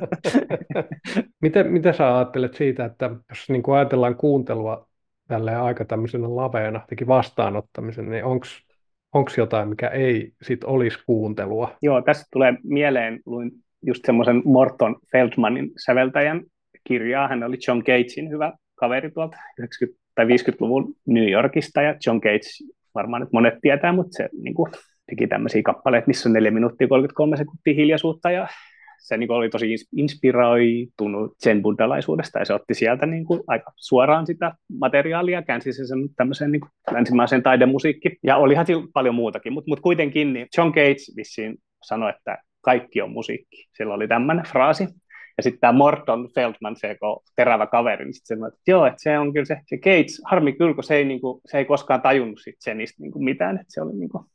Mitä sä ajattelet siitä, että jos niin kuin ajatellaan kuuntelua tälleen aika tämmöisenä laveena, teki vastaanottamisen, niin onko jotain, mikä ei sit olisi kuuntelua? Joo, tässä tulee mieleen, luin just semmoisen Morton Feldmanin säveltäjän kirjaa. Hän oli John Cagein hyvä kaveri tuolta 90- tai 50-luvun New Yorkista, ja John Cage varmaan nyt monet tietää, mutta se niin kuin, teki tämmöisiä kappaleita, missä on 4 minuuttia 33 sekuntia hiljaisuutta, ja se niin kuin, oli tosi inspiroitunut zen-buddhalaisuudesta, ja se otti sieltä niin kuin, aika suoraan sitä materiaalia, käänsi se sen tämmöiseen niin kuin, länsimaiseen taidemusiikkiin, ja olihan sillä paljon muutakin, mutta kuitenkin niin John Cage vissiin sanoi, että kaikki on musiikki. Sillä oli tämmöinen fraasi. Ja sitten tämä Morton Feldman, se terävä kaveri, niin sitten sanoi, että joo, että se on kyllä se Cage, harmi kyllä, kun se ei koskaan tajunnut sit senistä niin mitään, että se oli niin kuin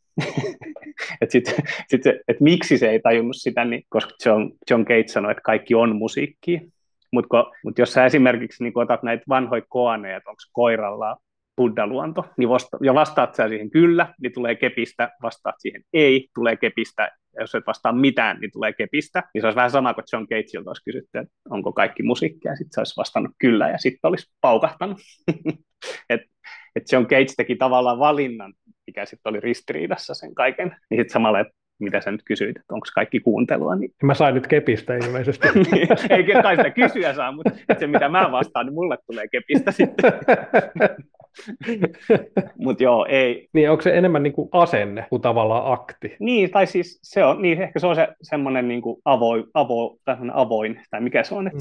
että miksi se ei tajunnut sitä, niin koska John Cage sanoi, että kaikki on musiikkia. Mutta jos sä esimerkiksi niin otat näitä vanhoja koaneja, että onko koiralla buddha-luonto, niin ja vastaat sä siihen kyllä, niin tulee kepistä, vastaat siihen ei, tulee kepistä, ja jos et vastaa mitään, niin tulee kepistä, niin se olisi vähän sama kuin John Cageilta olisi kysytty, että onko kaikki musiikkia, ja sitten se olisi vastannut kyllä, ja sitten olisi paukahtanut. Et John Cage teki tavallaan valinnan, mikä sitten oli ristiriidassa sen kaiken, niin sitten samalla, että mitä sä nyt kysyit, että onko kaikki kuuntelua. Niin... Mä sain nyt kepistä ilmeisesti. Ei kai sitä kysyä saa, mutta se mitä mä vastaan, niin mulle tulee kepistä sitten. Mutta joo, ei. Niin, onko se enemmän niin kuin asenne kuin tavallaan akti? Niin, tai siis ehkä se on semmoinen niin kuin avoin, tai mikä se on, että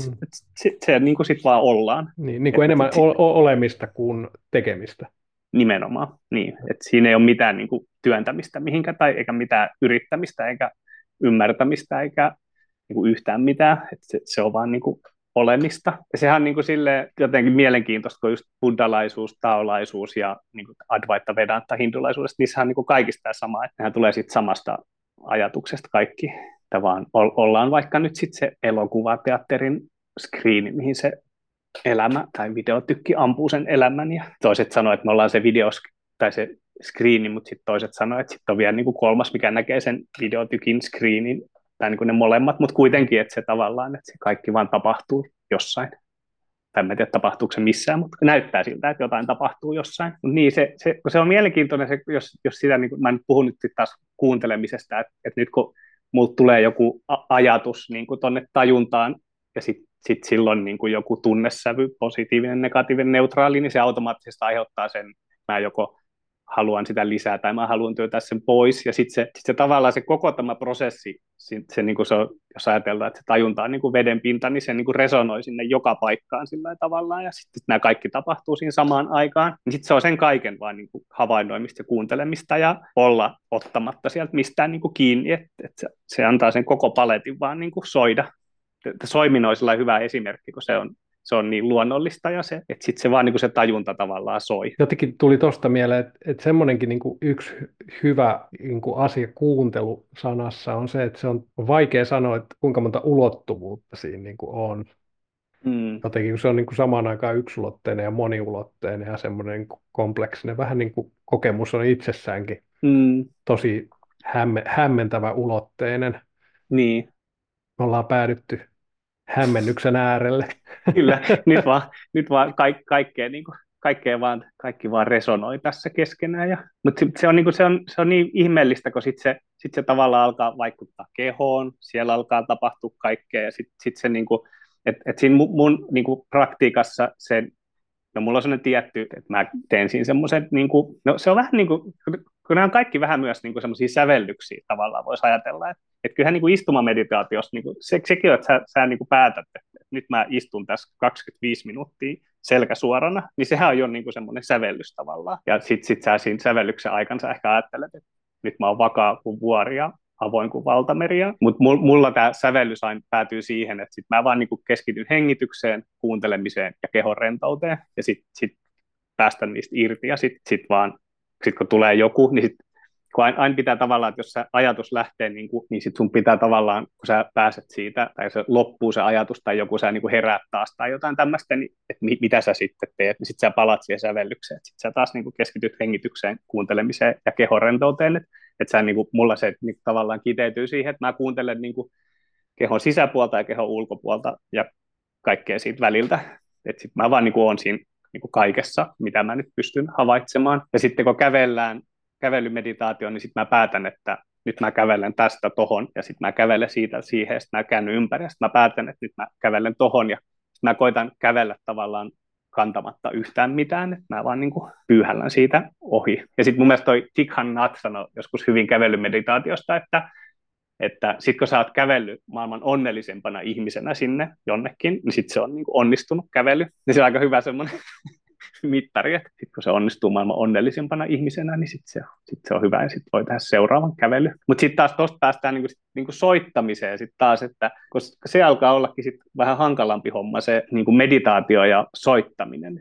se niin kuin sit vaan ollaan. Niin kuin enemmän olemista kuin tekemistä. Nimenomaan, niin. Että siinä ei ole mitään niin kuin työntämistä mihinkään, tai eikä mitään yrittämistä, eikä ymmärtämistä, eikä niin kuin yhtään mitään. Että se on vaan niin kuin olemista. Ja sehän on niin kuin silleen jotenkin mielenkiintoista, kun just buddhalaisuus, taolaisuus ja niin kuin Advaita Vedanta hindulaisuudesta, niissähän on niin kuin kaikista tämä sama, että nehän tulee siitä samasta ajatuksesta kaikki, että vaan ollaan vaikka nyt sitten se elokuvateatterin screeni, mihin se elämä tai videotykki ampuu sen elämän, ja toiset sanoo, että me ollaan se video tai se screeni, mutta sitten toiset sanoo, että sitten on vielä niin kuin kolmas, mikä näkee sen videotykin screenin, tai niin kuin ne molemmat, mutta kuitenkin, että se tavallaan, että se kaikki vaan tapahtuu jossain. Tai en tiedä, tapahtuuko se missään, mutta näyttää siltä, että jotain tapahtuu jossain. Mut niin, se on mielenkiintoinen, jos sitä, niin kuin, mä nyt puhun nyt taas kuuntelemisesta, että nyt kun multa tulee joku ajatus niin kuin tonne tajuntaan, ja sitten silloin niin kuin joku tunnesävy, positiivinen, negatiivinen, neutraali, niin se automaattisesti aiheuttaa sen, mä joko haluan sitä lisää tai mä haluan työntää sen pois. Ja sitten se tavallaan se koko tämä prosessi, se, niin kuin se on, jos ajatellaan, että se tajunta on niin kuin veden pinta, niin se niin kuin resonoi sinne joka paikkaan sillä tavallaan. Ja sitten nämä kaikki tapahtuu siinä samaan aikaan. Niin sitten se on sen kaiken vaan niin kuin havainnoimista ja kuuntelemista ja olla ottamatta sieltä mistään niin kuin kiinni. Että se antaa sen koko paletin vaan niin kuin soida. Soiminen on sellainen hyvä esimerkki, kun se on niin luonnollista ja että sitten se vaan niin kuin se tajunta tavallaan soi. Jotenkin tuli tuosta mieleen, että semmoinenkin niin kuin yksi hyvä niin kuin asia kuuntelusanassa on se, että se on vaikea sanoa, että kuinka monta ulottuvuutta siinä niin kuin on. Jotenkin kun se on niin kuin samaan aikaan yksulotteinen ja moniulotteinen ja semmoinen niin kuin kompleksinen, vähän niin kuin kokemus on itsessäänkin tosi hämmentävä ulotteinen. Niin. Me ollaan päädytty hämmennyksen äärelle. Kyllä, nyt vaan kaikkea niin kuin kaikki vaan resonoi tässä keskenään. Mutta se on niin ihmeellistä, kun sit se tavallaan alkaa vaikuttaa kehoon, siellä alkaa tapahtua kaikkea, ja sit se niinku, että siinä mun niinku praktiikassa se, no mulla on sellainen tietty, että mä teen siinä semmoiset, niinku, no se on vähän niin kuin, kun nämä on kaikki vähän myös niinku semmoisia sävellyksiä tavallaan, voisi ajatella, että kyllähän niinku istumameditaatiossa, niinku, sekin on, että sä niinku päätät, että nyt mä istun tässä 25 minuuttia selkä suorana, niin sehän on jo niinku semmoinen sävellys tavallaan, ja sit sä siinä sävellyksen aikansa ehkä ajattelet, että nyt mä oon vakaa kuin vuori ja avoin kuin valtameri. Mutta mulla tämä sävellys aina päätyy siihen, että sit mä vaan niinku keskityn hengitykseen, kuuntelemiseen ja kehon rentouteen, ja sit päästän niistä irti, ja sit kun tulee joku, niin kun aina pitää tavallaan, että jos se ajatus lähtee, niin sit sun pitää tavallaan, kun sä pääset siitä, tai se loppuu se ajatus, tai joku sä niin heräät taas, tai jotain tämmöistä, niin että mitä sä sitten teet, niin sit sä palaat siihen sävellykseen, sit sä taas niin keskityt hengitykseen, kuuntelemiseen ja kehon rentouteen, että sä niin kuin, mulla se niin tavallaan kiteytyy siihen, että mä kuuntelen niin kuin kehon sisäpuolta ja kehon ulkopuolta, ja kaikkea siitä väliltä, että sit mä vaan niin kuin oon siinä niin kuin kaikessa, mitä mä nyt pystyn havaitsemaan, ja sitten kun kävelymeditaatio, niin sitten mä päätän, että nyt mä kävelen tästä tohon, ja sitten mä kävelen siitä siihen, ja sitten mä käännyn ympäri, ja sitten mä päätän, että nyt mä kävelen tohon, ja sitten mä koitan kävellä tavallaan kantamatta yhtään mitään, että mä vaan niin kuin pyyhällän siitä ohi. Ja sitten mun mielestä toi Thich Nhat Hanh sanoi joskus hyvin kävelymeditaatiosta, että sit kun sä oot kävellyt maailman onnellisempana ihmisenä sinne jonnekin, niin sit se on niin kuin onnistunut kävely. Ja se on aika hyvä semmoinen mittari, että sit kun se onnistuu maailman onnellisimpana ihmisenä, niin sit se on hyvä ja sitten voi tehdä seuraavan kävely. Mutta sitten taas tuosta päästään niinku soittamiseen sitten taas, että koska se alkaa ollakin sit vähän hankalampi homma, se niinku meditaatio ja soittaminen.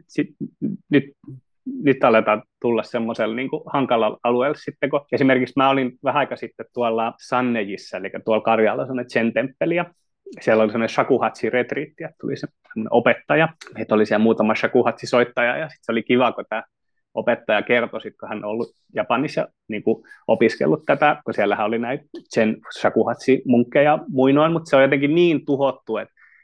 Nyt aletaan tulla semmoisella niinku hankalalla alueella sitten, kun esimerkiksi mä olin vähän aika sitten tuolla Sannejissa, eli tuolla Karjalla sellainen Zen-temppeli, ja siellä oli sellainen shakuhatsi-retriitti, että tuli semmoinen opettaja. Meitä oli siellä muutama shakuhatsi-soittaja, ja sitten se oli kiva, kun tämä opettaja kertoi, kun hän on ollut Japanissa ja niin kuin opiskellut tätä, kun siellähän oli näitä Zen shakuhatsi-munkkeja muinoin, mutta se on jotenkin niin tuhottu,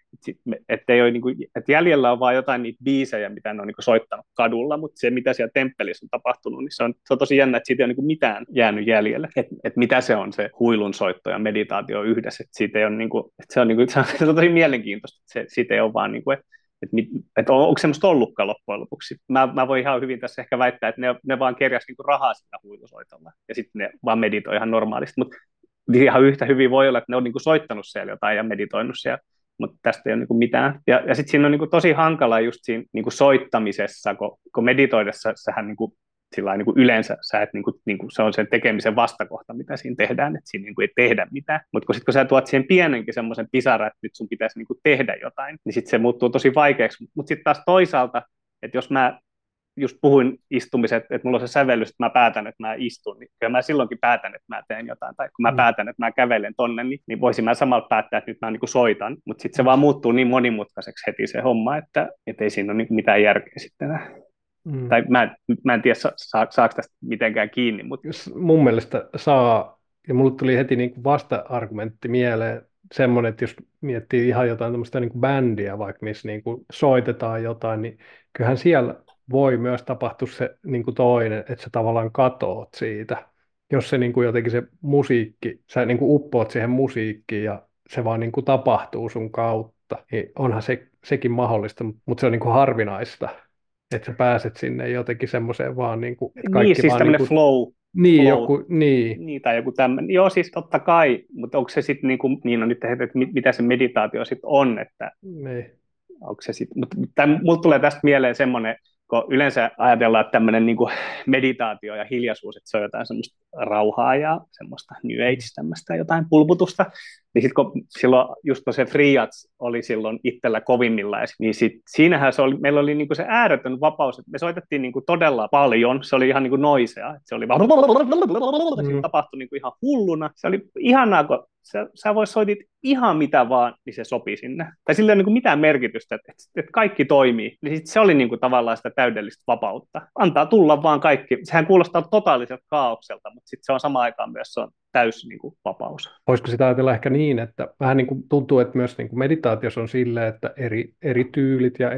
että jäljellä on vain jotain niitä biisejä, mitä ne on niin soittanut kadulla, mutta se, mitä siellä temppelissä on tapahtunut, niin se on tosi jännä, että siitä ei ole niin mitään jäänyt jäljelle. Että mitä se on se huilunsoitto ja meditaatio yhdessä. Että siitä ei ole niin kuin, että se on tosi mielenkiintoista, että siitä ei ole vaan, niin kuin, että onko semmoista ollutkaan loppujen lopuksi. Mä voin ihan hyvin tässä ehkä väittää, että ne vaan kerjäsi niin kuin rahaa sillä huilusoitolla, ja sitten ne vaan meditoi ihan normaalisti, mutta ihan yhtä hyvin voi olla, että ne on niin kuin soittanut siellä jotain ja meditoinut siellä, mutta tästä ei ole niin kuin mitään. Ja sitten siinä on niin kuin tosi hankala just siinä niin kuin soittamisessa, kun meditoidessa sähän niin kuin, sillain, niin kuin yleensä sä et, niin kuin se on sen tekemisen vastakohta, mitä siinä tehdään, että siinä niin kuin ei tehdä mitään. Mutta kun sä tuot siihen pienenkin semmoisen pisaran, että nyt sun pitäisi niin kuin tehdä jotain, niin sitten se muuttuu tosi vaikeaksi. Mutta sitten taas toisaalta, että jos mä just puhuin istumiset, että mulla on se sävellys, että mä päätän, että mä istun, niin kyllä mä silloinkin päätän, että mä teen jotain, tai kun mä päätän, että mä kävelen tonne, niin voisin mä samalla päättää, että nyt mä niin kuin soitan, mutta sitten se vaan muuttuu niin monimutkaiseksi heti se homma, että ei siinä ole niin mitään järkeä sitten enää. Tai mä en tiedä, saako tästä mitenkään kiinni. Mutta mun mielestä saa, ja mulle tuli heti niin kuin vasta-argumentti mieleen, semmoinen, että jos miettii ihan jotain tämmöistä niin kuin bändiä, vaikka missä niin kuin soitetaan jotain, niin kyllähän siellä voi myös tapahtua se niin kuin toinen, että sä tavallaan katoat siitä. Jos se niin kuin jotenkin se musiikki, sä niin kuin uppoat siihen musiikkiin ja se vaan niin kuin tapahtuu sun kautta, niin onhan sekin mahdollista, mutta se on niin kuin harvinaista, että sä pääset sinne jotenkin semmoiseen vaan niin kuin, että kaikki siis vaan tämmöinen niin kuin, flow. niin, flow. joku, niin. Niin, tai joku tämmöinen. Joo, siis totta kai, mutta onko se sitten niin on nyt, että mitä se meditaatio sitten on, että Niin. onko se sitten, mutta mulle tulee tästä mieleen semmoinen, kun yleensä ajatellaan, että tämmöinen niin kuin meditaatio ja hiljaisuus, että se on jotain semmoista rauhaa ja semmoista New Age, tämmöistä jotain pulputusta, niin sitten kun silloin just se Friats oli silloin itsellä kovimmillaan, niin siinähän meillä oli niin kuin se ääretön vapaus, että me soitettiin niin kuin todella paljon, se oli ihan niin kuin noisea, että se oli vaan se tapahtui niin kuin ihan hulluna, se oli ihanaa, kun sä soitit ihan mitä vaan, niin se sopi sinne. Tai sillä ei ole niin mitään merkitystä, että kaikki toimii. Niin se oli niin kuin tavallaan sitä täydellistä vapautta. Antaa tulla vaan kaikki. Sehän kuulostaa totaaliselta kaaokselta, mutta sitten se on samaan aikaan myös se on täysi niin kuin vapaus. Voisiko sitä ajatella ehkä niin, että vähän niin kuin tuntuu, että myös niin kuin meditaatiossa on silleen, että eri tyylit ja eri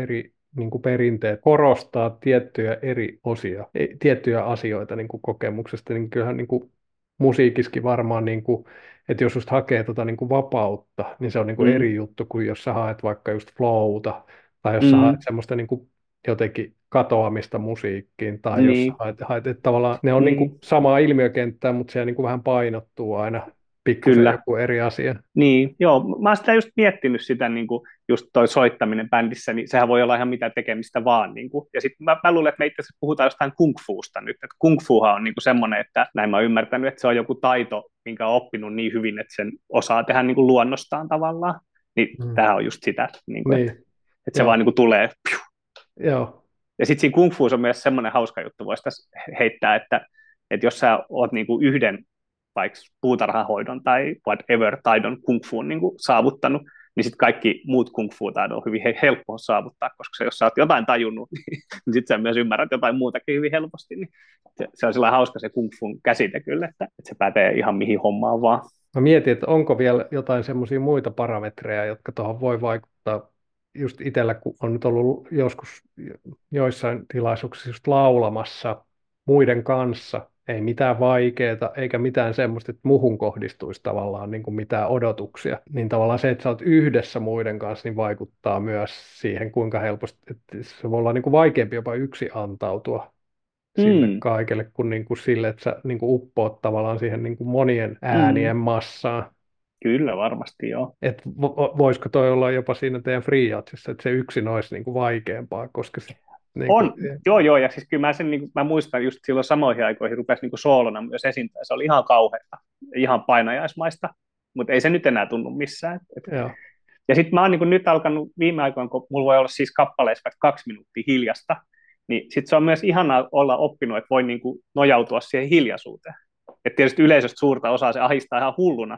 niin kuin perinteet korostaa tiettyjä eri osia, tiettyjä asioita niin kuin kokemuksesta, niin kyllähän niin kuin musiikissakin varmaan, niin kuin, että jos just hakee tota niin kuin vapautta, niin se on niin kuin Mm, eri juttu kuin jos sä haet vaikka just flowta, tai jos sä haet mm, semmoista niin kuin jotenkin katoamista musiikkiin, tai jos sä niin, haet että tavallaan ne on niin kuin niin, samaa ilmiökenttää, mutta siellä niin kuin vähän painottuu aina pikkusen kyllä. joku eri asia. Niin, joo, mä oon sitä just miettinyt sitä, niin kuin just toi soittaminen bändissä, niin sehän voi olla ihan mitä tekemistä vaan. Niin kuin. Ja sitten mä luulen, että me itse asiassa puhutaan jostain kung fuusta nyt, että kung fuhan on niin kuin semmoinen, että näin mä oon ymmärtänyt, että se on joku taito, minkä on oppinut niin hyvin, että sen osaa tehdä niin kuin luonnostaan tavallaan. Niin Mm. tämähän on just sitä, niin kuin, Niin, että se vaan joo, niin kuin tulee. Piu. joo, Ja sitten siinä kung fuussa on myös semmoinen hauska juttu, voisi tässä heittää, että jos sä oot niin kuin yhden vaikka puutarhahoidon tai whatever taidon kung fuun niin kuin saavuttanut, niin sitten kaikki muut kung fu taidot on hyvin helppo saavuttaa, koska se, jos sä oot jotain tajunnut, niin sitten sä myös ymmärrät jotain muutakin hyvin helposti. Niin se on sellainen hauska se kung fun käsite kyllä, että se pätee ihan mihin hommaan vaan. mä mietin, että onko vielä jotain semmoisia muita parametreja, jotka tuohon voi vaikuttaa. Just itsellä, kun on nyt ollut joskus joissain tilaisuuksissa just laulamassa muiden kanssa, ei mitään vaikeaa eikä mitään semmoista, että muhun kohdistuisi tavallaan niin kuin mitään odotuksia. Niin tavallaan se, että sä oot yhdessä muiden kanssa, niin vaikuttaa myös siihen, kuinka helposti, että se voi olla niin kuin vaikeampi jopa yksin antautua sille Mm, kaikelle, kuin, sille, että sä niin kuin uppoat tavallaan siihen niin kuin monien äänien mm, massaan. kyllä varmasti joo. Että voisiko toi olla jopa siinä teidän freejatsissa, että se yksin olisi niin kuin vaikeampaa, koska se, niin kuin, On, joo, ja siis kyllä mä sen, niin kuin, mä muistan just silloin samoihin aikoihin rupesi niin kuin soolona myös esiintää, se oli ihan kauheata, ihan painajaismaista, mutta ei se nyt enää tunnu missään. joo, Ja sitten mä oon niin nyt alkanut viime aikoina, kun mulla voi olla siis kappaleissa vaikka 2 minuuttia hiljasta, niin sitten se on myös ihanaa olla oppinut, että voi niin kuin nojautua siihen hiljaisuuteen. Et tietysti yleisöstä suurta osaa se ahistaa ihan hulluna,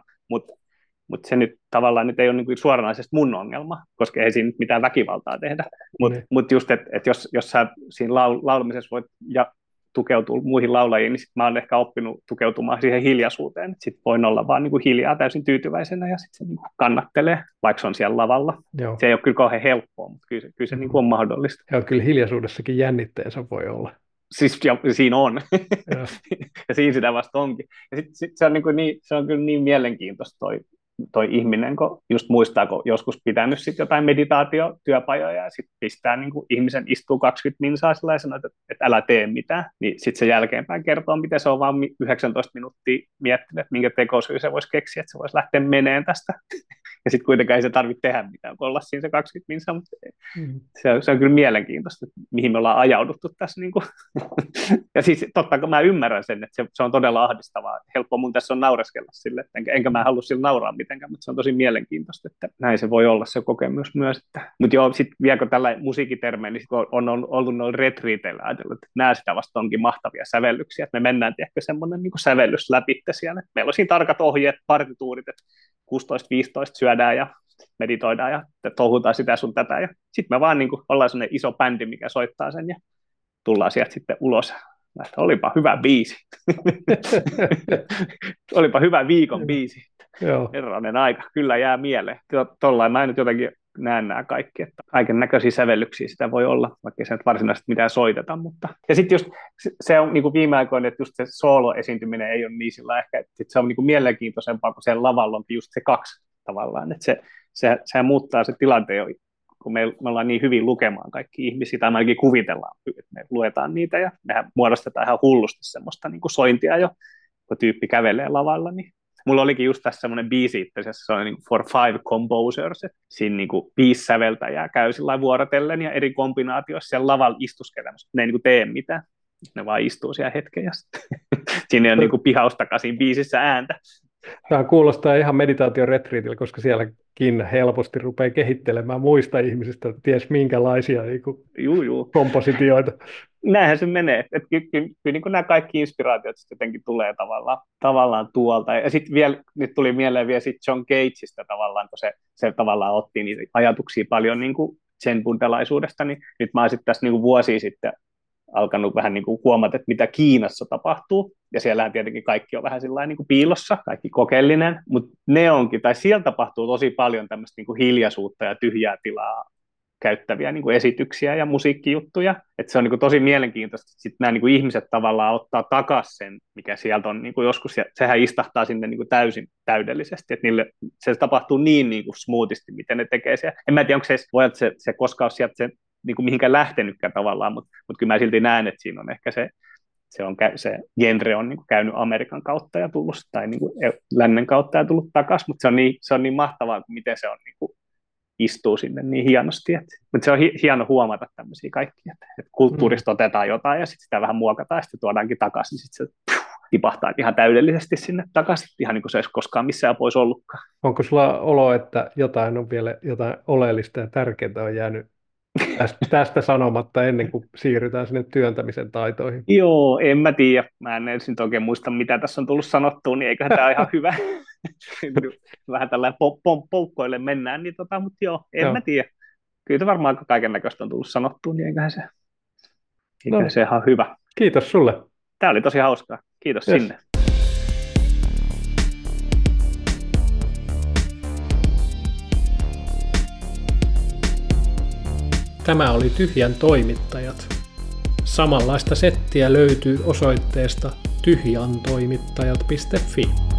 mutta se nyt tavallaan nyt ei ole niin kuin suoranaisesti mun ongelma, koska ei siinä nyt mitään väkivaltaa tehdä. Mutta niin, just, että jos sä siinä laulamisessa voit tukeutua muihin laulajiin, niin sit mä oon ehkä oppinut tukeutumaan siihen hiljaisuuteen. Sitten voin olla vaan niin kuin hiljaa täysin tyytyväisenä ja sitten se niin kuin kannattelee, vaikka se on siellä lavalla. joo. Se ei ole kyllä kauhean helppoa, mutta kyllä se niin kuin on mahdollista. Ja kyllä hiljaisuudessakin jännitteensä voi olla. Siis siinä on. Joo, Ja siinä sitä vasta onkin. Ja sit se on, se on kyllä niin mielenkiintoista toi ihminen, kun just muistaa, kun joskus pitänyt sit jotain meditaatiotyöpajoja ja sitten pistää niin kuin ihmisen istuu 20 minsaa sillä ja sanoo, että älä tee mitään, niin sitten se jälkeenpäin kertoo, miten se on vaan 19 minuuttia miettinyt, että minkä tekosyy se voisi keksiä, että se voisi lähteä meneen tästä. Ja sitten kuitenkaan ei se tarvitse tehdä mitään, kun olla siinä se 20 minsaa, mutta mm, se on kyllä mielenkiintoista, että mihin me ollaan ajauduttu tässä. Niin kuin. Ja siis totta kai mä ymmärrän sen, että se on todella ahdistavaa. Helppo mun tässä on naureskella sille, että enkä mä halua sillä nauraa mitenkään, mutta se on tosi mielenkiintoista, että näin se voi olla se kokemus myös. Mutta joo, sitten vieläkö tällä musiikitermein, niin on ollut noilla retriiteillä ajatellut, että nämä sitä vasta onkin mahtavia sävellyksiä, että me mennään ehkä semmoinen niin sävellys läpi siellä. Meillä on siinä tarkat ohjeet, partituurit, että 16-15 syödään ja meditoidaan ja touhutaan sitä sun tätä. Ja sitten me vaan niin kuin ollaan sellainen iso bändi, mikä soittaa sen ja tullaan sieltä sitten ulos. Olipa hyvä biisi. Olipa hyvä viikon biisi. joo, Herranen aika, kyllä jää mieleen. Tollain mä en nyt jotenkin näe nämä kaikki, että kaiken näköisiä sävellyksiä sitä voi olla, vaikka se nyt varsinaisesti mitään soiteta. Mutta. Ja sitten just se on niin kuin viime aikoina, että just se soolo-esiintyminen ei ole niin sillä ehkä, että se on niin kuin mielenkiintoisempaa, kun siellä lavalla on just se kaksi tavallaan, että sehän muuttaa se tilanteen, kun me ollaan niin hyvin lukemaan kaikki ihmisiä, tai me ainakin kuvitellaan, että me luetaan niitä, ja mehän muodostetaan ihan hullusti semmoista niin kuin sointia jo, kun tyyppi kävelee lavalla, niin mulla olikin just tässä semmoinen biisi itse asiassa, se on niin For Five Composers, että siinä niin kuin 5 säveltäjää käy sillä vuorotellen ja eri kombinaatioissa siellä lavalla istuskelemassa, ne ei niin kuin tee mitään, ne vaan istuu siellä hetken ja siinä ei ole niin kuin pihaustakaan biisissä ääntä. tämä kuulostaa ihan meditaatioretriitiltä, koska sielläkin helposti rupeaa kehittelemään muista ihmisistä, ties minkälaisia niin kuin Juu. kompositioita. Näinhän se menee. Kyllä niin nämä kaikki inspiraatiot jotenkin tulee tavallaan tuolta. Ja sitten vielä, nyt tuli mieleen vielä sit John Cageista tavallaan, kun se tavallaan otti niitä ajatuksia paljon niin kuin zen-buddhalaisuudesta, niin nyt mä oon sitten tässä niin kuin vuosia sitten alkanut vähän niin kuin huomata, että mitä Kiinassa tapahtuu, ja siellähän tietenkin kaikki on vähän sillain niin kuin piilossa, kaikki kokeellinen, mutta ne onkin, tai siellä tapahtuu tosi paljon tämmöistä niin kuin hiljaisuutta ja tyhjää tilaa käyttäviä niin kuin esityksiä ja musiikkijuttuja. Että se on niin kuin tosi mielenkiintoista, että sitten nämä niin kuin ihmiset tavallaan ottaa takaisin sen, mikä sieltä on niin kuin joskus, ja sehän istahtaa sinne niin kuin täysin täydellisesti, että niille se tapahtuu niin kuin smoothisti, miten ne tekee siellä. En mä tiedä, onko se koskaan ole sieltä se, niin kuin mihinkään lähtenytkään tavallaan, mutta kyllä mä silti näen, että siinä on ehkä se genre on niin kuin käynyt Amerikan kautta ja tullut, tai niin kuin lännen kautta ja tullut takaisin, mutta se on niin mahtavaa, miten se on niin kuin istuu sinne niin hienosti. Mutta se on hieno huomata tämmöisiä kaikkia, että kulttuurista otetaan jotain ja sitten sitä vähän muokataan ja sitten tuodaankin takaisin. Sitten se tipahtaa ihan täydellisesti sinne takaisin, ihan niin kuin se olisi koskaan missään pois ollutkaan. Onko sulla olo, että jotain oleellista ja tärkeää on jäänyt tästä sanomatta ennen kuin siirrytään sinne työntämisen taitoihin? Joo, en mä tiedä. Mä en ensin oikein muista, mitä tässä on tullut sanottua, niin eiköhän tämä ole ihan hyvä. Vähän tällainen poukkoille mennään, niin mutta joo, en mä tiedä. Kyllä varmaan kaiken näköistä on tullut sanottua, niin eiköhän se ihan hyvä. Kiitos sulle. Tämä oli tosi hauskaa. Kiitos sinne. Tämä oli Tyhjän toimittajat. Samanlaista settiä löytyy osoitteesta tyhjantoimittajat.fi.